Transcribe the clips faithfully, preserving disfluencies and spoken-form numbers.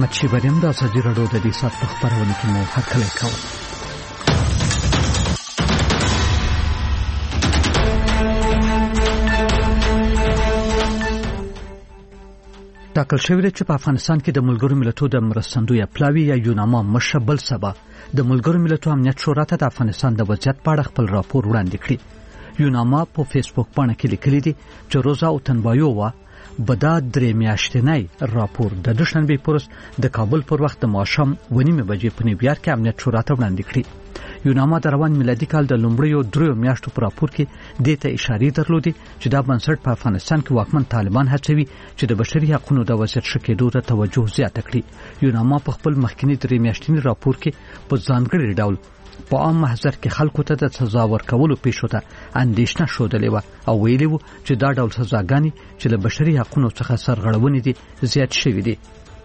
محمد شیبریم د ازادي راډیو د دې سات په خبرونه کې مو هرکلی کوم. ټاکل شوی دی چې په افغانستان کې د ملګرو ملتونو د مرستندوی پلاوی یا یوناما مشبل سبا د ملګرو ملتونو امنیت شورا ته د افغانستان د وضعیت په اړه خپل راپور وړاندې کړی. یوناما په فیسبوک باندې کې لیکلي دي چې روزا او تنبایووا بدا درې میاشتنی راپور د دوشنبه پورس د کابل پر وخت د ماښام ونیمه بجې په نیویارک کې امنیت شورا ته وړاندې کړی. یوناما د روان میلادي کال د لومړیو درې میاشتو پر راپور کې د ته اشاره درلودي چې دا بنسټ په افغانستان کې واکمن طالبان هڅوي چې د بشري حقوقو د وضعیت ښه کېدو ته توجه زیاته کړي. یوناما په خپل مخکنی درې میاشتنی راپور کې په ځانګړي ډول په عام محضر کې خلکو ته د سزا ورکولو پیښو ته اندېښنه ښودلې و او ویلي و چې دا ډول سزاګانې چې له بشري حقوقو څخه سرغړونې دي زیات شوي دي.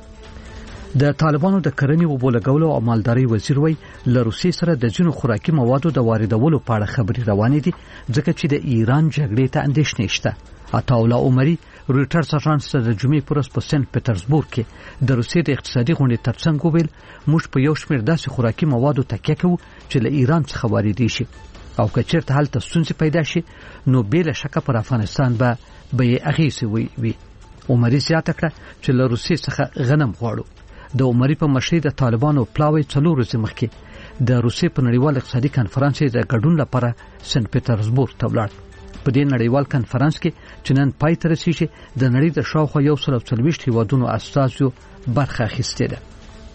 د طالبانو د کرنې او بولګولو او مالداري وزیر وی له روسیې سره د جنو خوراکي موادو د واردولو په اړه خبرې روانې دي ځکه چې د ایران جګړې ته اندېښنې شته. عطاالله عمري رويټرز اژانس ته د جمعې پورس په سنت پټرزبورګ کې د روسیې د اقتصادي غونډې ترڅنګ ویل موږ په یو شمېر داسې خوراکي موادو تکیه کوو چې له ایران څخه واردې شي او که چېرته هلته ستونزې پیدا شي نو بېله شکه پر افغانستان به به یې اغېزې وي. عمري زیاته کړه چې له روسیې څخه غنم غواړو. د عمري په مشرۍ د طالبانو پلاوی څلور ورځې مخکې د روسیې په نړیوال اقتصادي کنفرانس د ګډون لپاره سنت پټرزبورګ ته ولاړ. په دې نړیوال کنفرانس کې چې نن پای ته رسیږي د نړۍ د شاوخوا یو سل او څلوېښت هیوادونو استازو برخه اخیستې ده.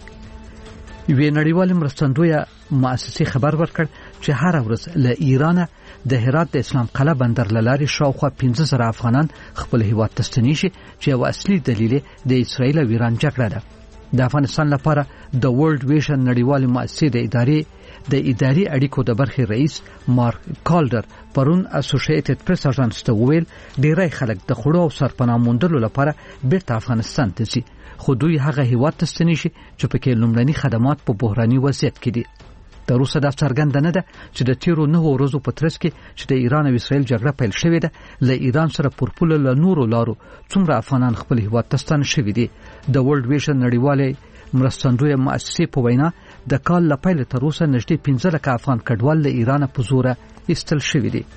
یوې نړیوالې مرستندویه مؤسسې خبر ورکړ چې هر ورځ له ایران د هرات د اسلام قلعه بندر لاري شاوخوا پنځه زره افغانان خپل هیواد ته ستنیږي چې یو اصلي دلیل د اسرایل او ایران جګړه ده. د افغانستان لپاره د ورلد ویژن نړیوالې مؤسسې د ادارې د اداري اړیکو د برخې رئیس مارک کالډر پرون اسوسییټډ پریس اژانس ته ویل ډیری خلک د خړو او سرپناه موندلو لپاره بیرته افغانستان ته ځي خو دوی هغه هیواد ته ستنیږي چې پکې لومړني خدمات په بحراني وضعیت کې دي. د روسه د څرګنده نه ده چې د تیرو نه ورځو په ترڅ کې چې د ایران او اسرائیل جګړه پیل شوې ده له ایران سره پرپول له نورو لارو څومره افغانان خپل هیواد ته ستانه شوي دي. د ورلد ویژن نړیوالې مرستندویه مؤسسې په وینا د کال له پیل تر اوسه نږدې پنځه لکه افغان کډوال له ایران په زوره ایستل شوي دي.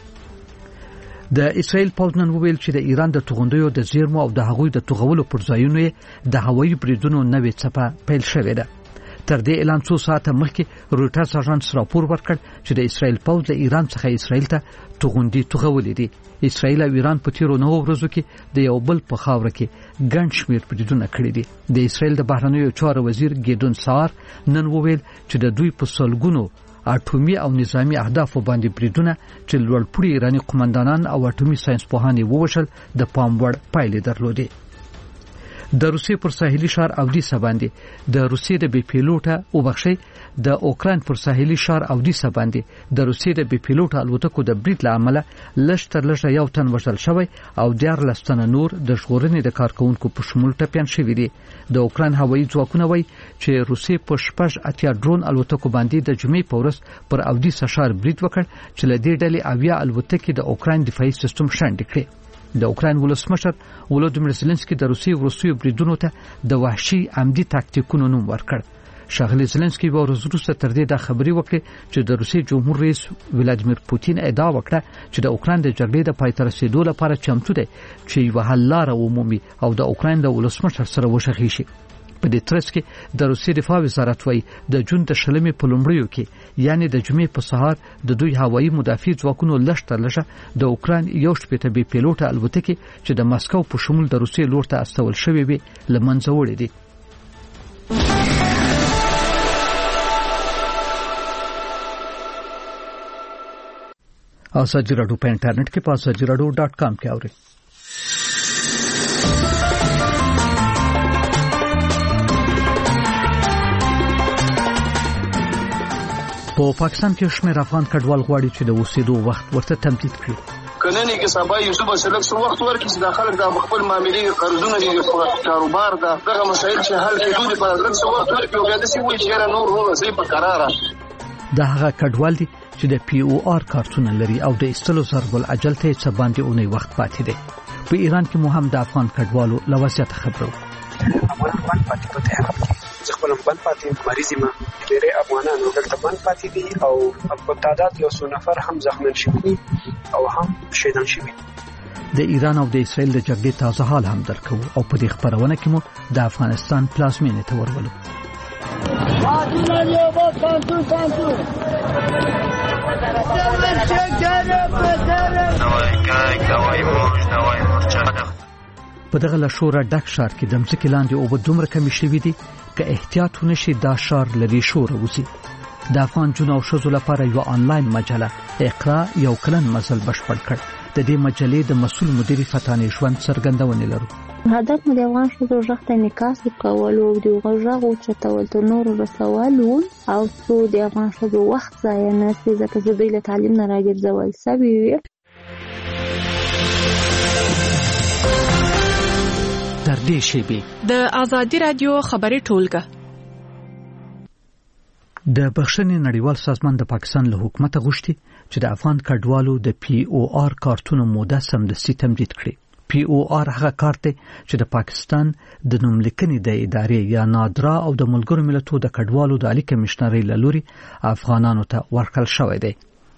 د اسرائیل پوځ نن وویل چې د ایران د توغندیو د زیرمو او د هغوی د توغولو پر ځایونو د هوایي بریدونو نوې څپه پیل شوې ده. تر دې اعلان څو ساعته مخکې رويټرز اژانس راپور ورکړ چې د اسرائیل پوځ له ایران څخه اسرائیل ته توغندي توغولې دي. اسرائیل او ایران په تیرو نهو ورځو کې د یو بل په خاوره کې ګڼ شمېر بریدونه کړي دي. د اسرائیل د بهرنیو چارو وزیر ګیدون سار نن وویل چې د دوی په سلګونو اټومي او نظامی اهداف باندې بریدونه چې لوړپوړي ایراني قومندانان او اټومي ساينس پوهان ووشل د پام وړ پایلې درلودې. د روسیې پر ساحلي ښار اودیسا باندې د روسیې د بي پیلوټه او بخښي د اوکراین پر ساحلي ښار اودیسا باندې د روسیې د بي پیلوټه الوتکو د برید لامل لږ تر لږه یو تن وژل شوی او دیارلس تنه نور د ژغورنې د کارکونکو په شمول ټپیان شوي دي. د اوکراین هوایي ځواکونه وایي چې روسیې په شپږ اتیا ډرون الوتکو باندې د جمعې په ورځ پر اودیسا ښار برید وکړ چې له دې ډلې اویا الوتکې د اوکراین دفاعي سیستم شنډ کړي. د اوکراین ولسمشر ولودیمیر زيلنسکي د روسیې وروستیو بریدونو ته د وحشي عمدي تاکتیکونو نوم ورکړ. ښاغلی زيلنسکي به ورځ وروسته تر دې د خبري وکړي چې د روسیې جمهور رئیس ولادیمیر پوتین ادعا وکړه چې د اوکراین د جګړې د پای ته رسیدو لپاره چمتو دی چې یو حل لار عمومي او د اوکراین د ولسمشر سره وشخي شي. په دې ترڅ کې د روسیې دفاع وزارت وایي د جون د شلمې په لومړیو کې یعنی د جمعې په سهار د دوی هوایي مدافع ځواکونو لږ تر لږه د اوکراین یو شپېته بي پیلوټه الوتکې چې د مسکو په شمول د روسیې لور ته استول شوې وي له منځه وړې دي. ازادي راډیو په انټرنیټ کې په ازادي راډیو ډاټ کام کې اورئ. په پاکستان کې شمېر افغان کډوال غواړي چې د اوسېدو وخت ورته تمدید کړي. کننی کې سبا یو څه بسلک څو وخت ورکړي چې داخله د خپل معاملې قرضونه دي د کاروبار دا دغه مسایل چې حل کېدو لپاره لږ څه وخت ورکړي او بیا د سی وایي چې نور هو صحیح په قراره. دا هغه کډوال دي چې د پی او آر کارتونه لري او د استلو ضرب الاجل ته څه باندې اونۍ وخت پاتې دي. په ایران کې مو هم د افغان کډوالو لوازیت خبرو. افغان پاتې ته زه خپل هم بند پاتې مریض یم. ډېری افغانان دلته بند پاتې دي او په تعداد یو څو نفر هم زخمیان شوي دي او هم شهیدان شوي. د ایران او د اسرائیل د جګړې تازه حال هم درکو او په دې خبرونه کې مو د افغانستان پلازمینې ته ورولو. په دغه لشوره ډک ښار کې د ځمکې لاندې اوبه دومره کمې شوي دي که احتیاط ونه شي دا ښار له دې شوره وځي. د افغان جنو او ښځو لپاره یو آنلاین مجله اقرا یو کلن مزل بشپړ کړ. د دې مجلې د مسؤل مدیر فتانې ژوند څرګندونه لرو. هدف مو د افغان ښځو غږ ته انعکاس کول او د غږ اوچتول تر نورو رسول او څو د افغان ښځو وخت ضایع نه شي ځکه چې دوی له تعلیم نه راګرځول شوي وي. تر دې شیبې د آزادي رادیو خبري ټولګه د بخښنې نړیوال سازمان د پاکستان له حکومت غوښتي چې د افغان کډوالو د پی او آر کارتونو موده سمدستي تمدید کړي. پی او آر هغه کارت دی چې د پاکستان د نوملیکنې د ادارې یا نادرا او د ملګرو ملتونو د کډوالو د عالی کمشنرۍ له لوري افغانانو ته ورکړل شوی دی.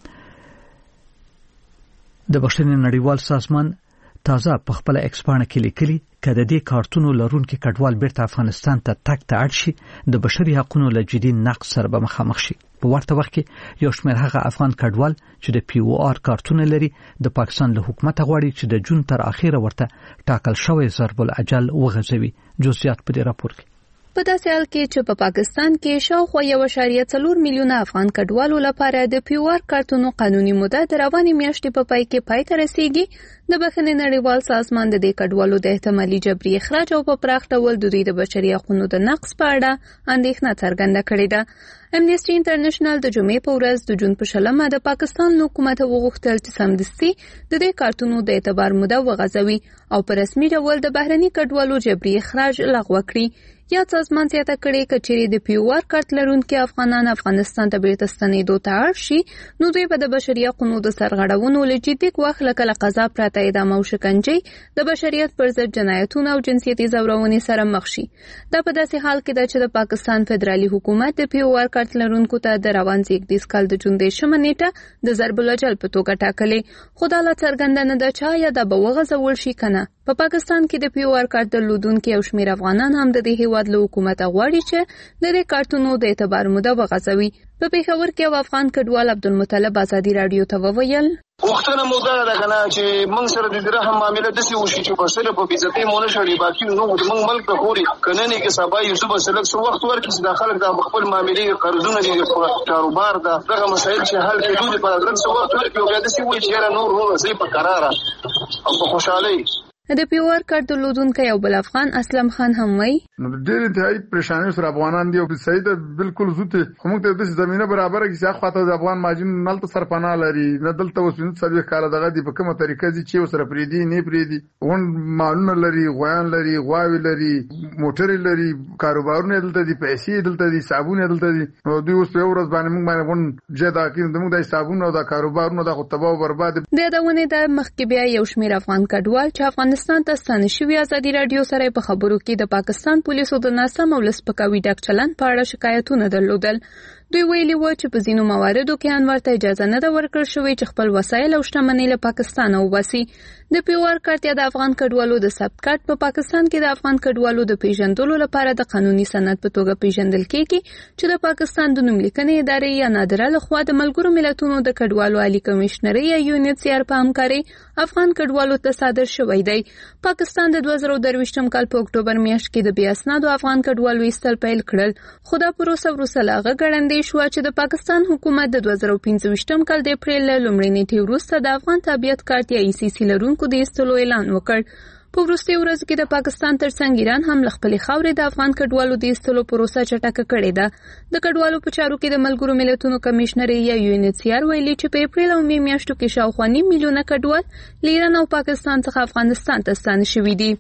د بخښنې نړیوال سازمان تازه په خپل ایکسپانه کې لیکلي که د دې کارتونو لرونکي کډوال بیرته افغانستان ته تګ ته اړ شي د بشري حقوقو له جدي نقض سره به مخامخ شي. په ورته وخت کې یو شمېر هغه افغان کډوال چې د پی او آر کارتونه لري د پاکستان له حکومت غواړي چې د جون تر اخیره ورته ټاکل شوی ضرب الاجل وغځوي. جزئیات په دې راپور کې. په داسې حال کې چې په پاکستان کې شاوخوا یو اعشاریه څلور میلیونه افغان کډوالو لپاره د پی او آر کارتونو قانوني موده د روانې میاشتې په پای کې پای ته رسیږي، د بخښنې نړیوال سازمان د دې کډوالو د احتمالي جبري اخراج او په پراخ ډول د دوی د بشري حقوقو د نقض په اړه اندېښنه څرګنده کړې ده. امنیسټي انټرنیشنل د جمعې په ورځ د جون په شلمه د پاکستان حکومت وغوښتل چې سمدستي د دې کارتونو د اعتبار موده وغځوي او په رسمي ډول د بهرني کډوالو جبري اخراج لغوه کړي. یا سازمان زیاته کړي چې چیرې د پی او آر کارت لرونکي افغانان افغانستان ته بیرته ستنېدو ته اړ شي نو دوی به د بشري حقوقو د سرغړونو له جدي ګواښ لکه له قضا پرته اعدام او شکنجې د بشریت پر ضد جنایتونه او جنسیتي ځورونې سره مخ شي. دا په داسې حال کې ده چې د پاکستان فدرالي حکومت د پی او آر کارت لرونکو ته د روان زیږدیز کال د جون دیرشمه نیټه د ضرب الاجل په توګه ټاکلې، خو دا لا څرګنده نه ده چې آیا دا به وغځول شي که نه. په پاکستان کې د پی او آر کارت درلودونکي او شمېر افغانان هم د دې هیواد له حکومت غواړي چې د دې کارتونو د اعتبار موده وغځوي. په پېښور کې یو افغان کډوال عبدالمطلب ازادي رادیو ته وویل وختونه مو دا ده کنه چې موږ سره د دې هم معاملې د سی وشي چې په سره په بیزتۍ مونږ شړې باقي نو موږ ملک ته خوري کنه نه کې سبا یوسف سلک سو وخت ورکې چې داخله د خپل معاملې قرضونه دي کاروبار دا دغه مسایل چې حل کېدو لپاره د سو وخت ورکې او د سی وشي چې نور نور زی په قرار او په خوشحالي. د پی او آر کارت درلودونکی یو بل افغان اسلم خان هم وایي ډېر انتهایی پریشاني سره افغانان دي او صحیح ده بالکل زوته موږ ته د زمينه برابر کې ځکه خاطر د افغان ماجن نلته سرپناه لري نه دلته وسنت سروي کال دغه دی په کومه طریقه دي چې وسره پریدي نه پریدي ون مالونه لري غوان لري غواوي لري موټر لري کاروبارونه دلته دي پیسې دلته دي صابون دلته دي نو دوی اوس په ورځ باندې موږ باندې ون جدا کې موږ د صابون او د کاروبارونو د خطبه او برباد د دونه د مخکې بیا یو شمېر افغان کډوال چې افغانستان ته ستانه شوی ازادي رادیو سره په خبرو کې د پاکستان پولیسو د ناسم او لسپکاوي ډک چلند په اړه شکایتونه درلودل. دوی ویلي و چې په ځینو مواردو کې انور ته اجازه نه ده ورکړل شوې چې خپل وسایل او شتمنۍ له پاکستان وباسي. د پی او آر کارت یا د افغان کډوالو د ثبت کارت په پا پاکستان کې د افغان کډوالو د پیژندلو لپاره د قانوني سند په توګه پیژندل کېږي چې د پاکستان د نوملیکنې ادارې یا نادره لخوا د ملګرو ملتونو د کډوالو عالی کمشنرۍ یا یو ان ایچ سی آر په همکارۍ افغان کډوالو ته صادر شوی دی. پاکستان د دوه زره درویشتم کال په اکتوبر میاشت کې د بې اسنادو افغان کډوالو ایستل پیل کړل، خو دا پروسه وروسته له هغه ګړندۍ شوه چې د پاکستان حکومت د دوه زره پنځه ویشتم کال د اپریل له لومړۍ نیټې وروسته د افغان تابعیت کارت یا ای سی سی لرونکو د ایستلو اعلان وکړ. په وروستي ورځو کې د پاکستان ترڅنګ ایران هم له خپلې خاورې د افغان کډوالو د ایستلو پروسه چټکه کړې ده. د کډوالو په چارو کې د ملګرو ملتونو کمشنرۍ یا یو ان ایچ سی آر ویلي چې په اپریل او می میاشتو کې شاوخوا نیم میلیونه کډوال له ایران او پاکستان څخه افغانستان ته ستانه شوي دي.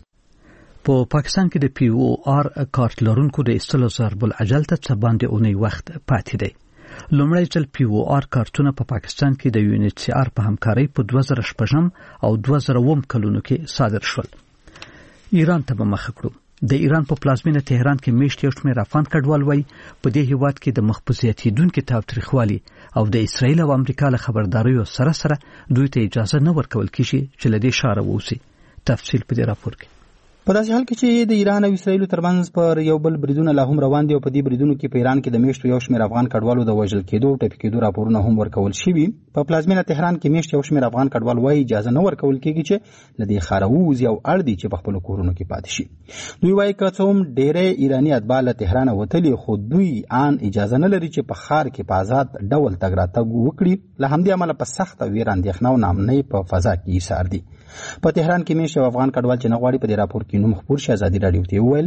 په پاکستان کې د پی او آر کارت لرونکو د ایستلو ضرب الاجل ته څه باندې اونۍ وخت پاتې دی. لومړی ځل پی او آر کارتونه په پاکستان کې د یو ان ایچ سی آر په همکارۍ په دوه زره شپږم او دوه زره اووم کلونو کې صادر شول. ایران ته به مخه کړو. د ایران په پلازمینه تهران کې میشت یو شمېر افغان کډوال وایي په دې هیواد کې د مخبوزیت هیدونکو تاوتریخوالي او د اسرایل او امریکا له خبرداریو سره سره دوی ته اجازه نه ورکول کیږي چې له دې شاره ووسي. تفصیل په دې راپور کې. په داسې حال کې چې د ایران او اسرایل ترمنځ پر یو بل بریدونه لا هم روان دي او په دې بریدونو کې په ایران کې د میشتو یو شمېر افغان کډوالو د وژل کېدو او ټپي کېدو راپورونه هم ورکول شوي. په پلازمینه تهران کې میشت یو شمېر افغان کډوال وایي اجازه نه ورکول کېږي چې له دې ښاره ووځي او اړ دي چې په خپلو کورونو کې پاتې شي. دوی وایي که څه هم ډېری ایراني اتباع له تهرانه وتلي خو دوی آن اجازه نه لري چې په ښار کې په آزاد ډول تګ راتګ وکړي. له همدې امله په سخته ویره اندېښنه او ناامنۍ په فضا کې ایسار دي. په تهران کې میشت یو افغان کډوال چې نه غواړي په دې راپور کې نوم خپور شي ازادي راډیو ته وویل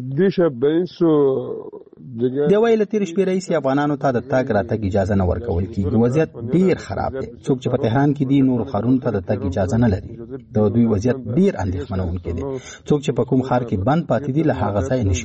دی وایي له تېرې شپې راهیسې افغانانو ته د تګ راتګ اجازه نه ورکول کېږي. وضعیت ډېر خراب دی. څوک چې په تهران کې دي نورو ښارونو ته د تګ اجازه نه لري. د دوی وضعیت ډېر اندېښمنونکی دی. څوک چې په کوم ښار کې بند پاتې دي له هغه ځایه نشي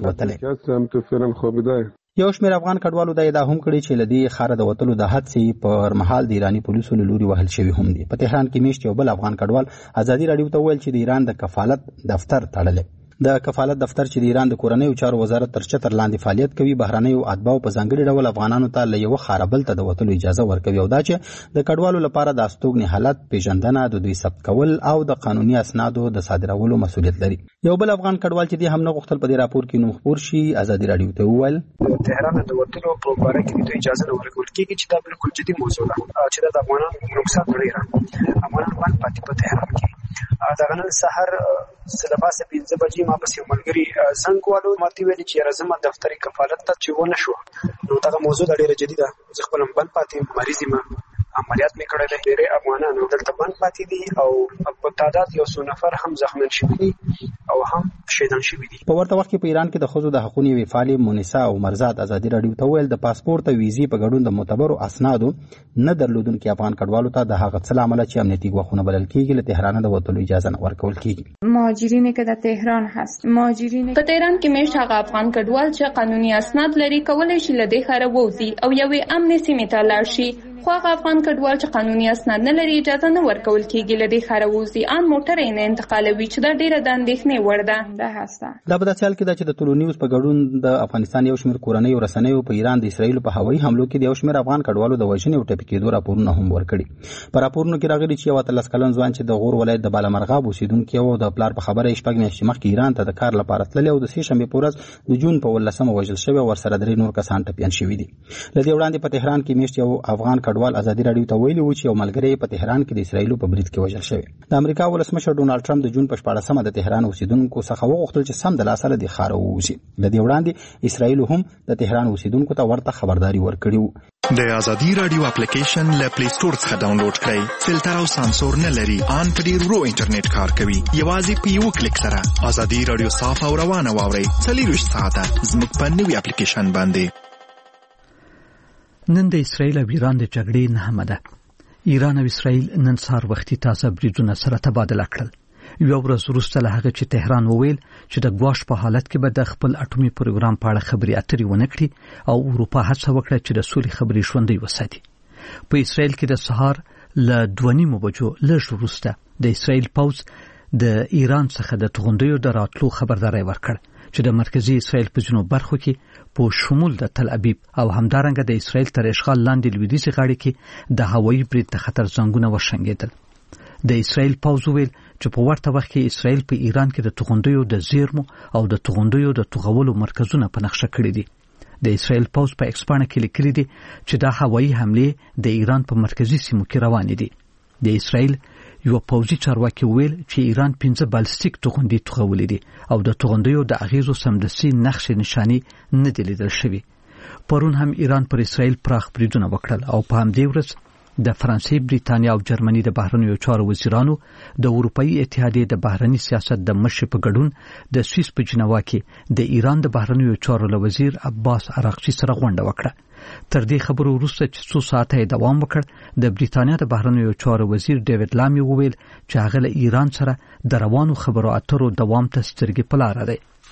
وتلی. یو شمېر افغان کډوالو دا ادعا هم کړې چې له دې ښاره د وتلو د حادثې پر مهال د ایراني پولیسو له لوري وهل شوي هم دي. په تهران کې میشت یو بل افغان کډوال ازادي راډیو ته وویل چې د ایران د کفالت دفتر تړلی. د کفالت دفتر چې د ایران د کورنیو چارو وزارت تر چتر لاندې فعالیت کوي بهرنیو اتباعو په ځانګړي ډول افغانانو ته له یوه ښاره بل ته د وتلو اجازه ورکوي او دا چې د کډوالو لپاره د استوګنې حالت پیژندنه د دوی ثبت کول او د قانوني اسنادو د صادرولو مسؤلیت لري. یو بل افغان کډوال چې دی هم نه غوښتل په دې راپور کې نوم خپور شي ازادي راډیو ته وویل تهران د وتلو په باره کې د اجازه نه ورکول کېږي چې دا بالکل جدي موضوع ده چې د افغانانو نقصان لري. افغانان باندې پاتې په تهران کې دا نن سحر سلباسه پنځه بجې ما پسې ملګری زنګ والو ماته ویل چې راځم دفتر کفالت ته چې ونه شو نو دا موضوع ډېره جدي ده. زه خپل بند پاتې مریض یم عملیات مې کړی دی. ډېری افغانانو دلته بند پاتې دي او په تعداد یو څو نفر هم زخمیان شوي دي او هم شهیدان شوي دي. په ورته وخت کې په ایران کې د ښځو د حقونو یوې فعالې مونیسا عمرزاد ازادي راډیو ته وویل د پاسپورت او ویزې په ګډون د معتبرو اسنادو نه درلودونکي افغان کډوالو ته د هغه څه له امله چې امنیتي ګواښونه بلل کېږي له تهرانه د وتلو اجازه نه ورکول کېږي. مهاجرینی که در تهران هست مهاجرین په تهران کې میشت هغه افغان کډوال چې قانوني اسناد لري کولای شي له دې ښاره ووځي او یوې امنې سیمې ته لاړ شي. خو هغه افغان کډوال چې قانوني اسناد نه لري اجازه نه ورکول کېږي له دې ښاره ووځي ان موټر یې نه انتقالوي چې دا ډېره د اندېښنې وړ ده. دا په داسې حال کې ده چې د ټولو نیوز په ګډون د افغانستان یو شمېر کورنیو رسنیو په ایران د اسرایلو په هوایي حملو کې د یو شمېر افغان کډوالو د وژنې او ټپي کېدو راپورونه هم ورکړي. په راپورونو کې راغلي چې یو اتلس کلن ځوان چې د غور ولایت د بالامرغاب اوسېدونکی و د پلار په خبره شپږ میاشتې مخکې ایران ته د کار لپاره تللی او د سې شنبې په ورځ د جون په ولسمه وژل شوی او ورسره درې نور کسان ټپیان شوي دي. له دې وړاندې په تهران کې میشت یو افغان کډوال ازادي راډیو ته ویلي و چې یو ملګری په تهران کې د اسرایلو په برید کې وژل شوی. د امریکا ولسمشر ډونالډ ټرمپ د جون په شپاړسمه د تهران اوسېدونکو څخه وغوښتل چې سم د لاسه له دې ښاره ووځي. له دې وړاندې اسرایلو هم د تهران اوسېدونکو ته ورته خبرداري ورکړې وه. د ازادي راډیو اپلیکیشن له پلی سټور څخه ډاونلوډ کړئ. فلټر او سانسور نه لري. ان په ډېر ورو انټرنیټ کار کوي. یوازې په یو کلیک سره ازادي راډیو صاف او روانه واورئ. څلوېښت ساعته زموږ په نوي اپلیکیشن باندې. نن د اسرایل او ایران د جګړې نهمه ده. ایران او اسرائیل نن سهار وختي تازه بریدونه سره تبادله کړل. یو ورځ وروسته له هغه چې تهران وویل چې د ګواښ په حالت کې به د خپل اټومي پروګرام په اړه خبرې اترې ونه کړي او اروپا هڅه وکړه چې د سولې خبرې ژوندۍ وساتي. په اسرائیل کې د سهار له دوه نیمو بجو لږ وروسته د اسرائیل پوځ د ایران څخه د توغندیو د راتلو خبرداری ورکړ چې د مرکزی اسرائیل په ځینو برخو کې په شمول د تل ابیب او همدارنګه د اسرائیل تر اشغال لاندې لویدیځي غاړې کې د هوایي برید د خطر زنګونه وشنګېدل. د اسرائیل پوځ ویل چې په ورته وخت کې اسرائیل په ایران کې د توغندیو د زیرمو او د توغندیو د توغولو مرکزونه په نقشه کړي دي. د اسرائیل پوځ په ایکس باندې کې لیکلي دي چې دا هوایي حملې د ایران په مرکزی سیمو کې روانې دي. د اسرائیل یو پوځي چارواکي ویل چې ایران پنځه بالستیک توغندي توغولې دي او د توغندیو د اغیزو سمدستي نقشې نشاني نه دي لیدل شوي. پرون هم ایران پر اسرائیل پراخ بریدونه وکړل او په همدې ورځ د فرانسې، بریتانیا او جرمني د بهرنیو چارو وزیرانو د اروپאי اتحادیې د بهرني سیاست د مشر په ګډون د سویس په جنیوا کې د ایران د بهرنیو چارو له وزیر عباس عراقچي سره غونډه وکړه. تر دې خبرو وروسته چې څو ساعته دوام وکړ د بریتانیا د بهرنیو چارو وزیر ډیوډ لامي وویل چې هغه له ایران سره د روانو خبرو اترو دوام ته سترګې په لاره دی.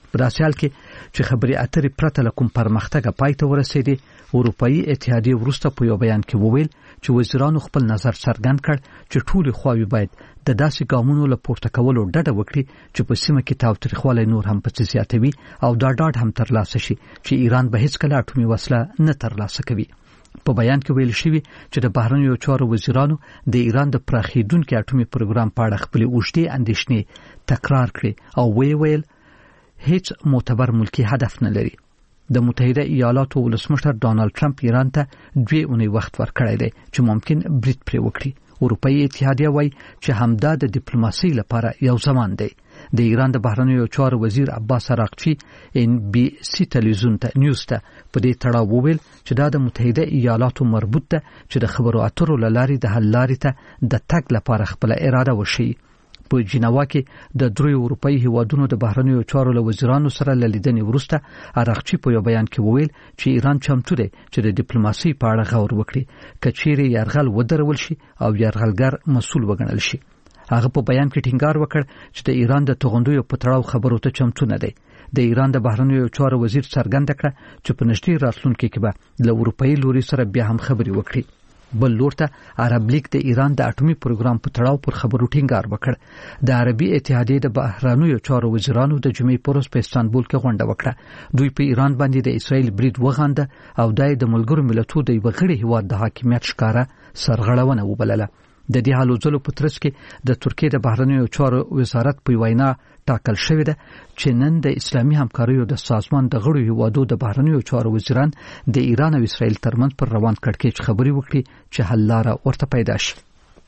په داسې حال کې چې خبرې اترې پرته له کوم پرمختګه پای ته ورسېدې، اروپایي اتحادیه وروسته په یو بیان کې وویل چې وزیرانو خپل نظر څرګند کړ چې ټولې خواوې باید د داسې ګامونو له پورته کولو ډډه وکړي چې په سیمه کې تاوتریخوالی نور هم پسې زیاتوي او دا ډاډ هم ترلاسه شي چې ایران به هیڅکله اټومي وسله نه ترلاسه کوي. په بیان کې ویل شوی چې د بهرنیو چارو وزیرانو د ایران د پراخېدونکي اټومي پروګرام په اړه خپلې اوږدې اندېښنې تکرار کړې او وی ویل هیڅ معتبر ملکی هدف نه لري. د متحده ایالاتو ولسمشر ډانلډ ټرمپ ایران ته دوه اونۍ وخت ورکړی دی چې ممکن برید پرې وکړي. اروپایي اتحادیه وایي چې همدا د ډیپلوماسۍ لپاره یو زمان دی. د ایران د بهرنیو چارو وزیر عباس عراقچی ان بي سي تلویزیون ته نیوز ته په دې تړاو وویل چې دا د متحده ایالاتو مربوط ده چې د خبرو اترو لارې د حل لارې ته د تګ لپاره خپل اراده وشي. په جنیوا کې د درې اروپایي هیوادونو د بهرنیو چارو له وزیرانو سره لیدنې وروسته عراقچی په یو بیان کې وویل چې ایران چمتو دی چې د ډیپلوماسۍ په اړه غور وکړي که چیرې یرغل ودرول شي او یرغلګر مسؤل وګڼل شي. هغه په بیان کې ټینګار وکړ چې د ایران د توغندیو په تړاو خبرو ته چمتو نه دی. د ایران د بهرنیو چارو وزیر څرګنده کړه چې په نږدې راتلونکي کې به له اروپایي لوري سره بیا هم خبرې وکړي. بل لور ته عرب لیگ د ایران د اټومي پروګرام په تړاو پر خبرو ټینګار وکړ. د عربي اتحادیې د بهرنیو چارو وزیرانو د جمعې په ورځ په استانبول کې غونډه وکړه. دوی په ایران باندې د اسرائیل برید وغانده او دای د ملګرو ملتونو د یو غړي هیواد د حاکمیت ښکارا سرغړونه وبلله. د دې حالو ځلو په ترڅ کې د ترکیې د بهرنیو چارو وزارت په وینا ټاکل شوې ده چې نن د اسلامي همکاریو د سازمان د غړو هیوادو د بهرنیو چارو وزیران د ایران او اسرائیل ترمنځ پر روان کړکېچ خبرې وکړي چې حل لاره ورته پیدا شي.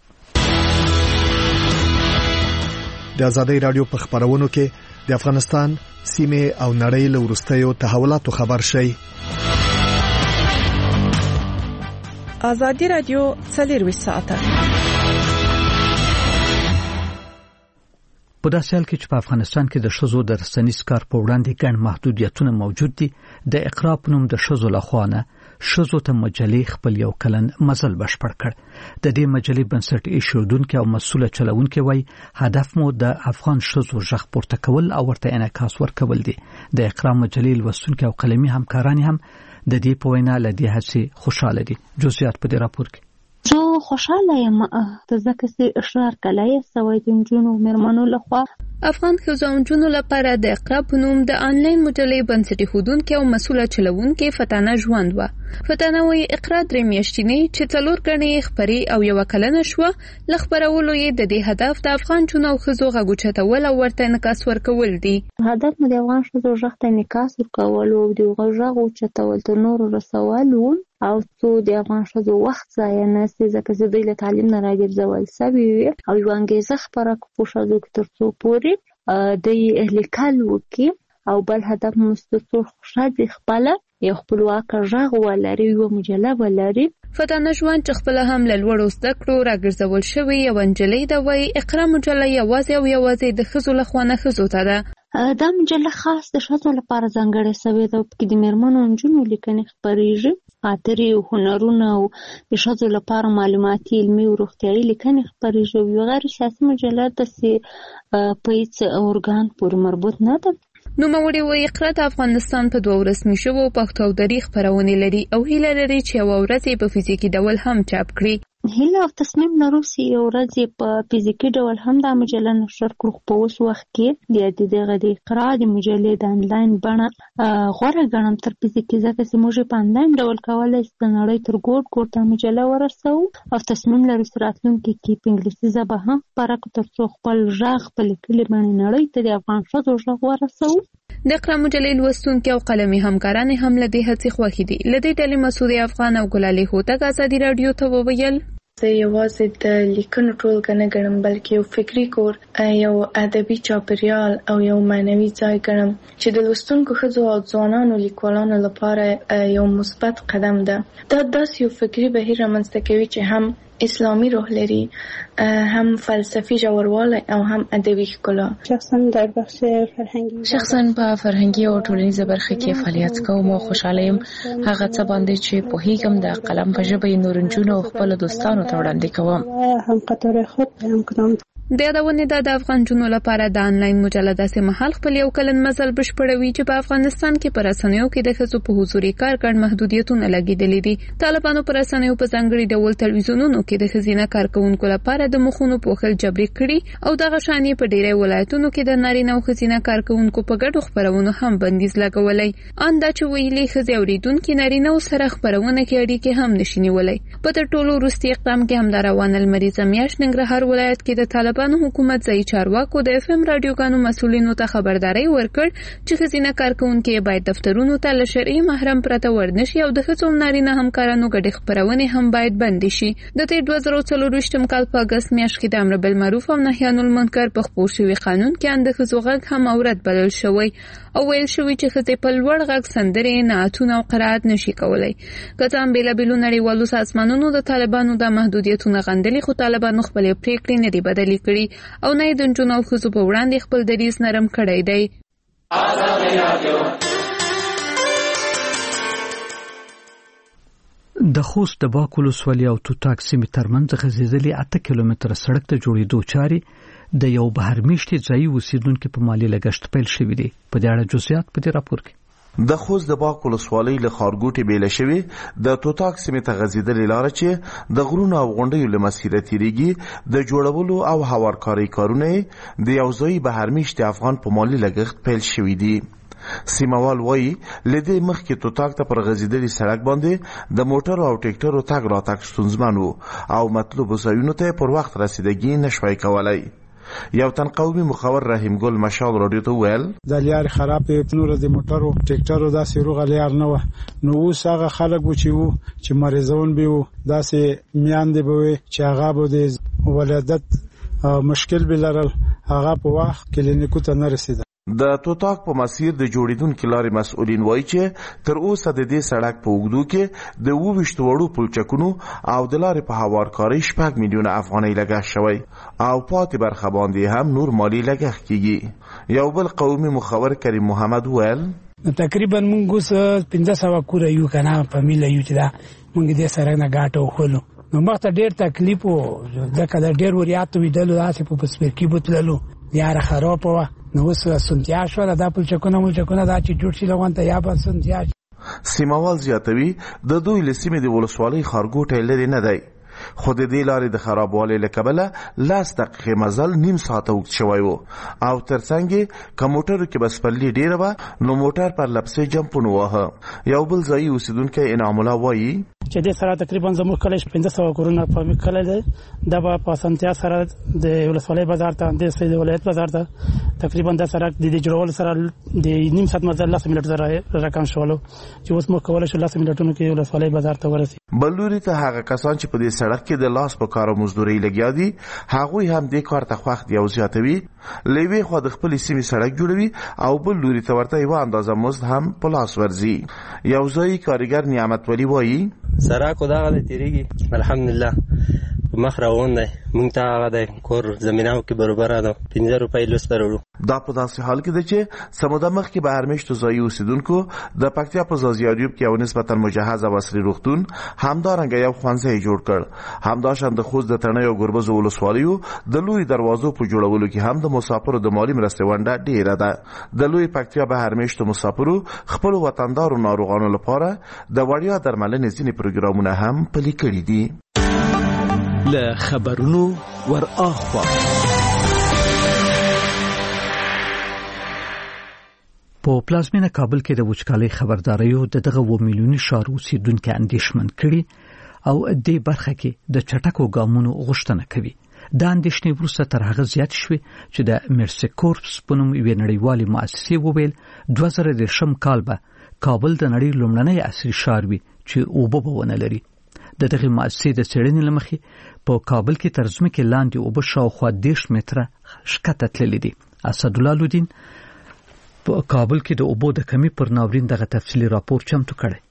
د آزادۍ رادیو په خبرونو کې د افغانستان سیمه او نړۍ له وروستیو تحولاتو خبر شي. آزادۍ رادیو څلور ساعته په داسې حال کې چې په افغانستان کې د ښځو د رسنیز کار په وړاندې ګڼ محدودیتونه موجود دي، د اقرا په نوم د ښځو لخوا نه ښځو ته مجلې خپل یو کلن مزل بشپړ کړ. د دې مجلې بنسټ ایښودونکي او مسؤله چلوونکي وایي هدف مو د افغان ښځو غږ پورته کول او ورته انعکاس ورکول دي. د اقرا مجلې لوستونکي او قلمي همکاران هم د دې په وینا له دې هڅې خوشاله دي. جزئیات په دې راپور کې. زه خوشاله یم ځکه چې اشرار کلای سوي د جنونو مرمنو لخوا افغان ښځو او نجونو لپاره د اقرا په نوم د آنلاین مجلې بنسټ ایښودونکي او مسؤله چلوونکي فتانه ژوند وه. فتانه وایي اقرا درې میاشتنې چې څلور ګڼې خپرې او یوه کلنه شوه، له خپرولو یې د دې هدف د افغان نجونو او ښځو غږ اوچتول او ورته انعکاس ورکول دي. هدف مو د افغان ښځو غږ ته انعکاس ورکول او د هغوی غږ اوچتول تر نورو رسول و او څو د افغان ښځو وخت ضایع نه سي ځکه چې دوی له تعلیم نه راګرځول سوي وي او یوه انګېزه خپره کړو په ښځو کې تر څو پورې دوی لیکل وکړي او بل هدف مو تر څو ښځې خپله یو خپلواکه غږ ولري، یوه مجله ولري. فتانه ژوند چې خپله هم له لوړو زده کړو راګرځول شوې یوه نجلۍ ده وایي اقرا مجله یوازې او یوازې د ښځو لخوا نه ښځو ته ده. دا مجله خاص د ښځو لپاره ځانګړې سوې ده. پکې د میرمنو نجونو لیکنې خپرېږي، خاطرې او هنرونه او د ښځو لپاره معلوماتي علمي او روغتیایي لیکنې خپرېږي. او یو غیر سیاسي مجله داسې په هېڅ ارګان پورې مربوط نه ده. نوموړې وایي اقرا د افغانستان په دوه رسمي شوو پښتو او دري خپرونې لري او هیله لري چې یوه ورځ یې په فزیکي ډول هم چاپ کړي. هیله او تصمیم لرو چې یو ورځ یې په فزیکي ډول هم دا مجله نشر کړو. په اوس وخت کې د دغه د اقرا د مجلې د انلاین بڼه غوره ګڼم تر فزیکي، ځکه چې موږ په انلاین ډول کولی شو د نړۍ تر ګوټ ګوټ دا مجله ورسوو او تصمیم لرو چې راتلونکي کې په انګلیسي ژبه هم خپره کړو تر څو خپل غږ په لیکلې بڼې نړۍ ته د افغان ښځو غږ ورسوو. د اقرا مجلې لوستونکي او قلمي همکاران هم له دې هڅې خوښې دي. له دې ډلې مسعود افغان او ګلالۍ هوتک ازادي راډیو ته وویل زه یوازې د لیکنو ټولګه نه ګڼم بلکې یو فکري کور، یو ادبي چاپیریال او یو معنوي ځای ګڼم چې د لوستونکو ښځو او ځوانانو لیکوالانو لپاره یو مثبت قدم ده. دا داسې یو فکري بهیر رامنځته کوي چې هم اسلامي روح لري، هم فلسفي ژوروالی او هم ادبي ښکلا. شخصا در بخش فرهنګي شخصا په فرهنګي او ټولنیزه برخه کې فعالیت کوم او خوشاله یم هغه څه باندې چې پوهیږم د قلم په ژبه نور نجونو او خپل دوستانو ته وړاندې کوم. هم قطار خود هم کدام د یادونې د افغان جنو لپاره د انلاین مجله داسې محل خپل یو کلن مزل بشپړوي چې په افغانستان کې پر رسنیو کې د ښځو په حضوري کار کړ محدودیتونه لګیدلې دي. طالبانو پر رسنیو په ځانګړي ډول تلویزیونونو کې د ښځینه کارکونکو لپاره د مخونو پوښل جبري کړي او دغه شانې په ډیری ولایتونو کې د نارینه او ښځینه کارکونکو په ګډو خبرونو هم بندیز لګولای. ان دا چې ویلي ښځې اوریدونکو نارینه او سره خبرونه کې اړیکې هم نشي نیولای. په تر ټولو وروستي اقدام کې هم د روانه لمریزه میاشت ننګرهار ولایت کې د طالبانو حکومت ځای چارواکو د اف ام رادیوګانو مسؤلینو ته خبرداري ورکړ چې ښځینه کارکونکو باید دفترونو ته له شرعي محرم پرته ورنشي او د ښځو نارینه همکارانو ګډې خبرونه هم باید بند شي. د تیر دوه زره څلورویشتم کال په اگست میاشت کې د امر بالمعروف او نهي عن المنکر په خپور شوی قانون کې اند ښځو غږ هم اورد بلل شوی او ویل شوی چې ښځې په لوړ غږ سندرې نعتونه او قرائت نشي کولای. کله بیل بیلو نړیوالو سازمانونو د طالبانو د محدودیتونو غندلي خو طالبانو خپل پریکړې نه دی بدلې کړي او نه د جنونو او ښځو په وړاندې خپل دریځ نرم کړی دی. د خوست د باک ولسوالۍ او توتاک سیمې ترمنځ غځېدلې اته کیلومتره سړک د جوړېدو چارې د یو بهرمیشتي ځایي اوسیدونکو په مالي لګښت پیل شوې دي. په دې اړه جزئیات په دې راپور کې. د خوست د باک ولسوالۍ له خارګوټي بیل شوی د توتاک سیمې ته غځېدلې لار چې د غرونو او غونډیو له مسیره تیریږي د جوړولو او هوارکارۍ کارونه د یو ځایي بهرمیشتي افغان په مالي لګښت پیل شوي دي. سیموال وایي لدې مخکې توتاک ته پر غځېدلې سړک باندې د موټرو او ټیکټرو تګ راتګ ستونزمن و او مطلوبو ځایونو ته پر وخت رسیدګي نشوای کولای. یو تن قومي مخور رحیم ګل مشال رادیو ته ویل د لیار خرابې نور د موټرو ټیکټرو داسې روغه لیار نه و نو اوس هغه خلک و چې وو چې مریضون به وو داسې میاندې به وي چې هغه به د ولادت مشکل به لرل هغه په وخت کلینیکو ته نه رسیده. د توتاک په مسیر د جوړیدونکو لارې مسؤلین وایي چې تر اوسه د دې سړک په اوږدو کې د اوویشت وړو پلچکونو او د لارې په هوارکارۍ شپږ میلیونه افغانۍ لګښت شوی او پاتې برخه باندې هم نور مالي لګښت کیږي. یو بل قومي مخور کریم محمد ویل تقریبا موږ اوس پنځه سوه کوره یو کنه په میله یو چې دا موږ دې سړک نه ګاټه وخولو نو مخته ډېر تکلیف و ځکه د ډېر وریاتو ویدلو داسې په سپرکي بوتللو یاره خراب وه نو اوس سنتیا شوه دا پلچکونه ملچکونه دا چې جوړ شي لغون ته یا به سنتیا شي. سیموال زیاتوي د دوی له سیمې د ولسوالۍ خارګوټی لرې نه دی خو د دې لارې د خرابوالي له کبله لس دقیقې مزل نیم ساعته اوږد شوی و او ترڅنګ یې که موټرو کې به سپرلي ډېره وه نو موټر پر لپسې جمپونه واهه. یو بل ځایي اوسیدونکی انعام الله وایي چې دې سره تقریبا زموږ کلی پنځه سوه کورونه په کلی دی دا به په اسانتیا سره د ولسوالۍ بازار ته د ولایت بازار ته تقریبا دا سړک د دې جوړولو سره د نیم ساعت مزل لس منټو سره رقم شولو چې اوس موږ کولی شو لس منټونو کې ولسوالۍ بازار ته ورسي. بل لوري ته هغه کسان چې په دې سړک کې د لاس په کار او مزدورۍ لګیا دي هغوی هم دې کار ته خوښ دي او زیاتوي. له یوې خوا د خپلې سیمې سړک جوړوي او بل لوري ته ورته یوه اندازه مزد هم په لاس ورځي. یو ځایي کارګر نعمت ولی وایي سړک دغه دی تیریږي الحمدلله مخ روان دی مونږ ته هغه د کور زمینه کې برابره ده پنځه روپۍ لوسته وروړو. دا په داسې حال کې ده چې سموده مخکې به هرمیشتو ځایي اوسیدونکو د پکتیا په ځاځیاریوب کې یو نسبتا مجهز او عصري روغتون همدارنګه یو ښوونځی جوړ کړ. همداشان د خوست د تڼیو او ګربزو ولسوالیو د لوی دروازو په جوړولو کې هم د مسافرو د مالي مرستې ونډه ډیره ده. د لوی پکتیا به هرمیشتو مسافرو خپلو وطندارو ناروغانو لپاره د وړیا درملنې ځینې پروګرامونه هم پلي کړي دي. له خبرونو ور اخوا په پلازمینه کابل کې د وچکالۍ خبرداریو د دغه و میلیوني ښار اوسیدونکو اندېښمن کړي او دې برخه کې د چټکو ګامونو غوښتنه کوي. دا اندېښنې وروسته تر هغه زیات شوې چې د میرسي کورپس په نوم یوې نړیوالې مؤسسې وویل دوه زره دېرشم کال به کابل د نړۍ لومړنی عصري ښار وي چې اوبه به ونه لري. د دغه مؤسسې د څېړنې له مخې په کابل کې تر ځمکې لاندې اوبه شاوخوا دېرش متره ښکته تللې دي. اسدالله لودین په کابل کې د اوبو د کمی پر ناورین دغه تفصیلي راپور چمتو کړی.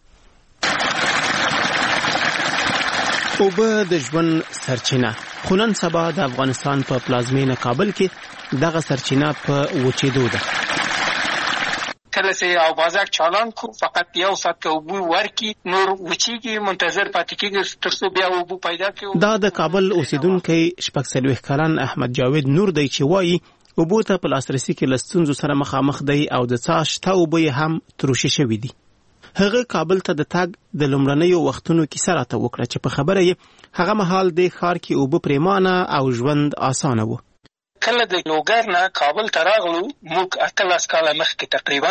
اوبه د ژوند سرچینه خو نن سبا د افغانستان په پلازمینه کابل کې دغه سرچینه په وچېدو ده. کله چې او بازار چالان کو فقط یو ساعت کې اوبو ورکی نور وچیږي منتظر پاتې کېږي تر څو بیا اوبو پیدا کړي. دا د کابل اوسیدونکو شپږ څلوېښت کلن احمد جاوید نور دی چې وایي اوبو ته په لاسرسي کې له ستونزو سره مخامخ دی او د څاه شته اوبه یې هم تروشې شوي دي. هغه کابل ته د تګ د لومړنیو وختونو کیسه راته وکړه چې په خبره یې هغه مهال د ښار کې اوبه پریمانه او ژوند اسانه و. کله د لوګر نه کابل ته راغلو موږ اتلس کاله مخکې تقریبا